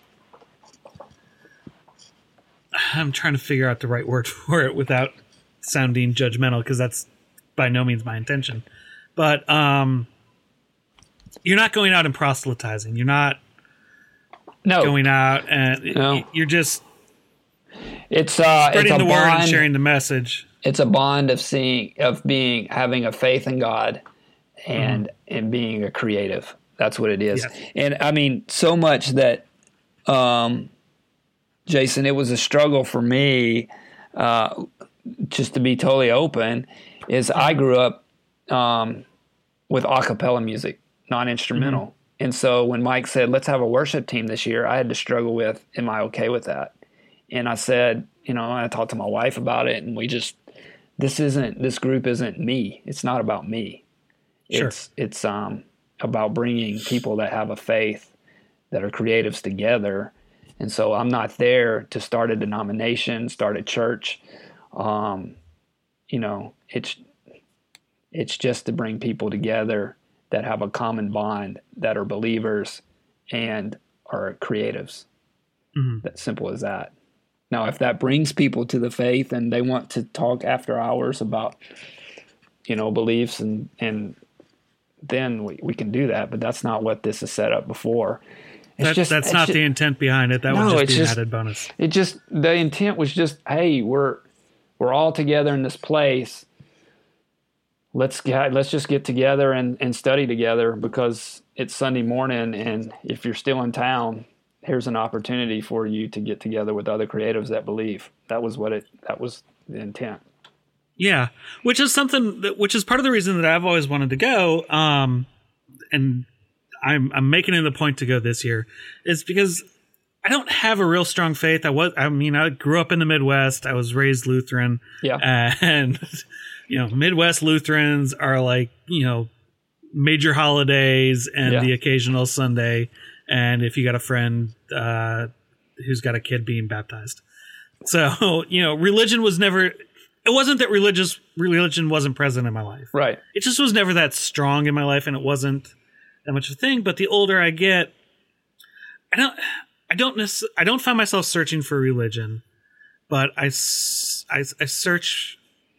I'm trying to figure out the right word for it without sounding judgmental, because that's by no means my intention. But um, you're not going out and proselytizing. You're not no. going out and no. you're just it's uh, spreading it's a the word bond, and sharing the message. It's a bond of seeing, of being, having a faith in God and mm-hmm. and being a creative. That's what it is. Yes. And I mean, so much that. Um, Jason, it was a struggle for me, uh, just to be totally open, is I grew up um, with a cappella music, non-instrumental. Mm-hmm. And so when Mike said, let's have a worship team this year, I had to struggle with, am I okay with that? And I said, you know, I talked to my wife about it, and we just, this isn't, this group isn't me. It's not about me. Sure. It's, it's um, about bringing people that have a faith, that are creatives together. And so I'm not there to start a denomination, start a church. Um, you know, it's it's just to bring people together that have a common bond, that are believers and are creatives. Mm-hmm. That's simple as that. Now, if that brings people to the faith and they want to talk after hours about, you know, beliefs, and, and then we, we can do that. But that's not what this is set up before. It's that, just, that's it's not just, the intent behind it. That no, would just be just, an added bonus. It just, the intent was just, hey, we're we're all together in this place. Let's get, let's just get together and, and study together, because it's Sunday morning, and if you're still in town, here's an opportunity for you to get together with other creatives that believe. That was what it, that was the intent. Yeah. Which is something that, which is part of the reason that I've always wanted to go. Um, and I'm, I'm making it a point to go this year is because I don't have a real strong faith. I was, I mean, I grew up in the Midwest. I was raised Lutheran. Yeah. And, you know, Midwest Lutherans are like, you know, major holidays and yeah. the occasional Sunday. And if you got a friend uh, who's got a kid being baptized. So, you know, religion was never, it wasn't that religious religion wasn't present in my life. Right. It just was never that strong in my life, and it wasn't that much of a thing. But the older I get, I don't, I don't necess- I don't find myself searching for religion, but I, I, I search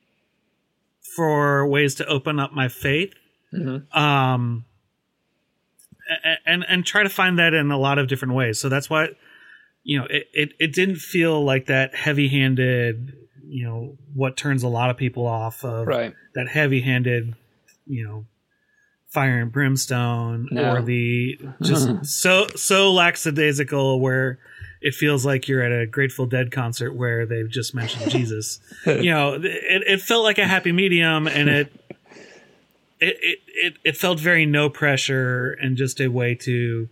for ways to open up my faith. Mm-hmm. Um, and and try to find that in a lot of different ways. So that's why, you know, it, it, it didn't feel like that heavy-handed, you know, what turns a lot of people off of right. that heavy-handed, you know, fire and brimstone no. or the just so so lackadaisical where it feels like you're at a Grateful Dead concert where they've just mentioned Jesus. You know, it, it felt like a happy medium, and it It, it it it felt very no pressure and just a way to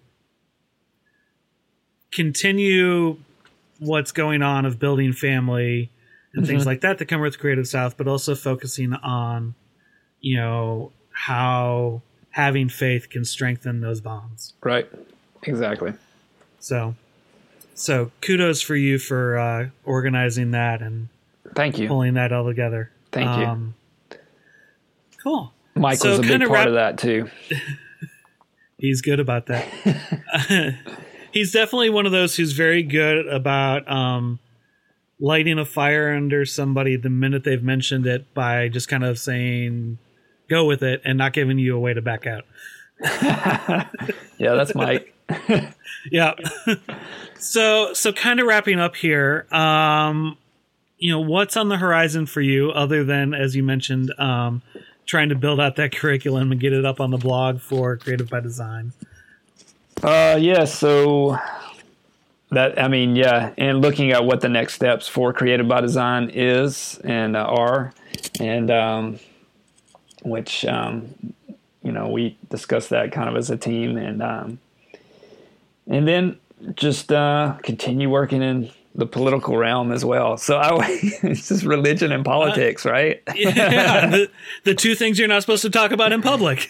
continue what's going on of building family and mm-hmm. things like that that come with Creative South, but also focusing on, you know, how having faith can strengthen those bonds. Right. Exactly. So, so kudos for you for uh, organizing that and thank you pulling that all together. Thank um, you. Cool. Mike so was a big part wrap- of that too. He's good about that. He's definitely one of those who's very good about um, lighting a fire under somebody the minute they've mentioned it by just kind of saying, go with it, and not giving you a way to back out. Yeah, that's Mike. Yeah. So, so kind of wrapping up here, um, you know, what's on the horizon for you other than, as you mentioned, um, trying to build out that curriculum and get it up on the blog for Creative by Design? Uh, yeah, so that, I mean, yeah, and looking at what the next steps for Creative by Design is and uh, are, and um, which, um, you know, we discussed that kind of as a team, and um, and then just uh, continue working in the political realm as well. So I, it's just religion and politics, uh, right? Yeah, the, the two things you're not supposed to talk about in public.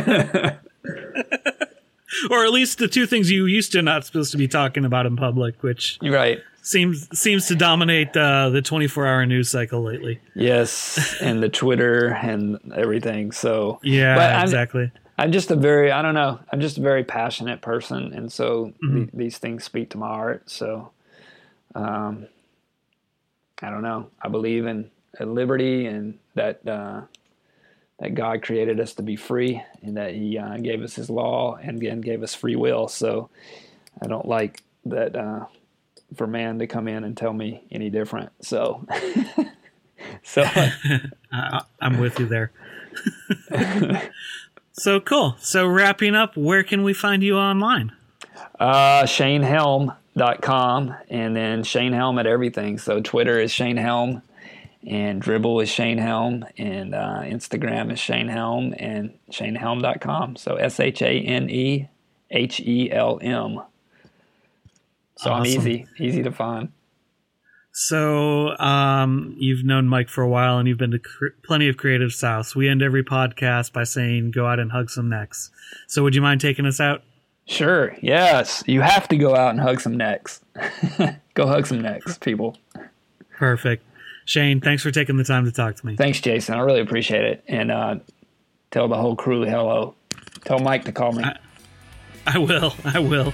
Or at least the two things you used to not supposed to be talking about in public, which right. seems seems to dominate uh, the twenty-four hour news cycle lately. Yes, and the Twitter and everything. So yeah, but I'm, exactly. I'm just a very, I don't know, I'm just a very passionate person, and so mm-hmm. th- these things speak to my heart. So um, I don't know. I believe in uh, liberty and that uh, that God created us to be free, and that He uh, gave us His law and again gave us free will. So I don't like that uh, for man to come in and tell me any different. So, so I, I'm with you there. So cool. So wrapping up, where can we find you online? Uh, Shane Helm dot com, and then Shane Helm at everything. So Twitter is Shane Helm, and Dribbble is Shane Helm, and uh, Instagram is Shane Helm, and Shane Helm dot com. So S H A N E H E L M. So awesome. I'm easy, easy to find. So um, you've known Mike for a while, and you've been to cr- plenty of Creative Souths. We end every podcast by saying, go out and hug some necks. So would you mind taking us out? Sure. Yes. You have to go out and hug some necks. Go hug some necks, people. Perfect. Shane, thanks for taking the time to talk to me. Thanks, Jason. I really appreciate it. And uh, tell the whole crew hello. Tell Mike to call me. I, I will. I will.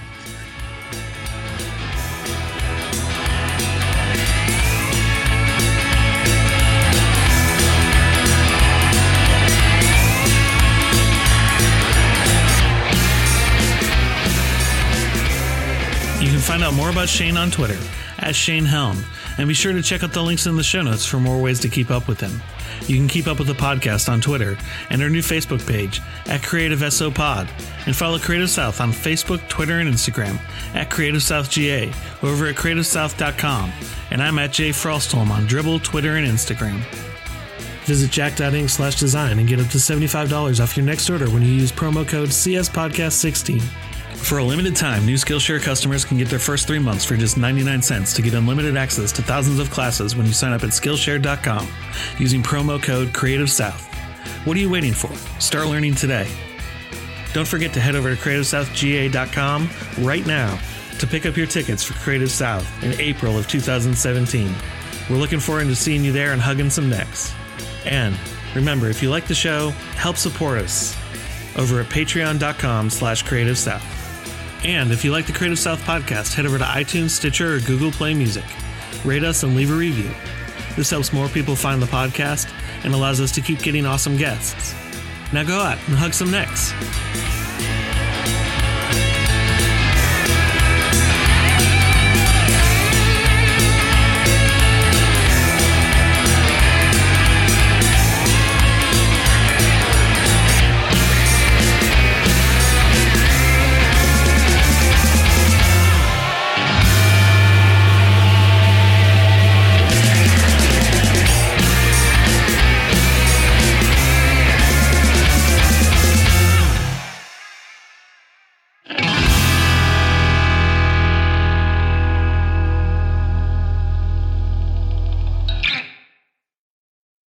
You can find out more about Shane on Twitter, at Shane Helm, and be sure to check out the links in the show notes for more ways to keep up with him. You can keep up with the podcast on Twitter and our new Facebook page at Creative S O Pod, and follow Creative South on Facebook, Twitter, and Instagram at Creative South G A, over at creative south dot com, and I'm at Jay Frostholm on Dribbble, Twitter, and Instagram. Visit jack.inc slash design and get up to seventy-five dollars off your next order when you use promo code C S Podcast sixteen. For a limited time, new Skillshare customers can get their first three months for just ninety-nine cents to get unlimited access to thousands of classes when you sign up at Skillshare dot com using promo code Creative South. What are you waiting for? Start learning today. Don't forget to head over to creative south g a dot com right now to pick up your tickets for Creative South in April of two thousand seventeen. We're looking forward to seeing you there and hugging some necks. And remember, if you like the show, help support us over at patreon dot com slash creative south. And if you like the Creative South podcast, head over to iTunes, Stitcher, or Google Play Music. Rate us and leave a review. This helps more people find the podcast and allows us to keep getting awesome guests. Now go out and hug some necks.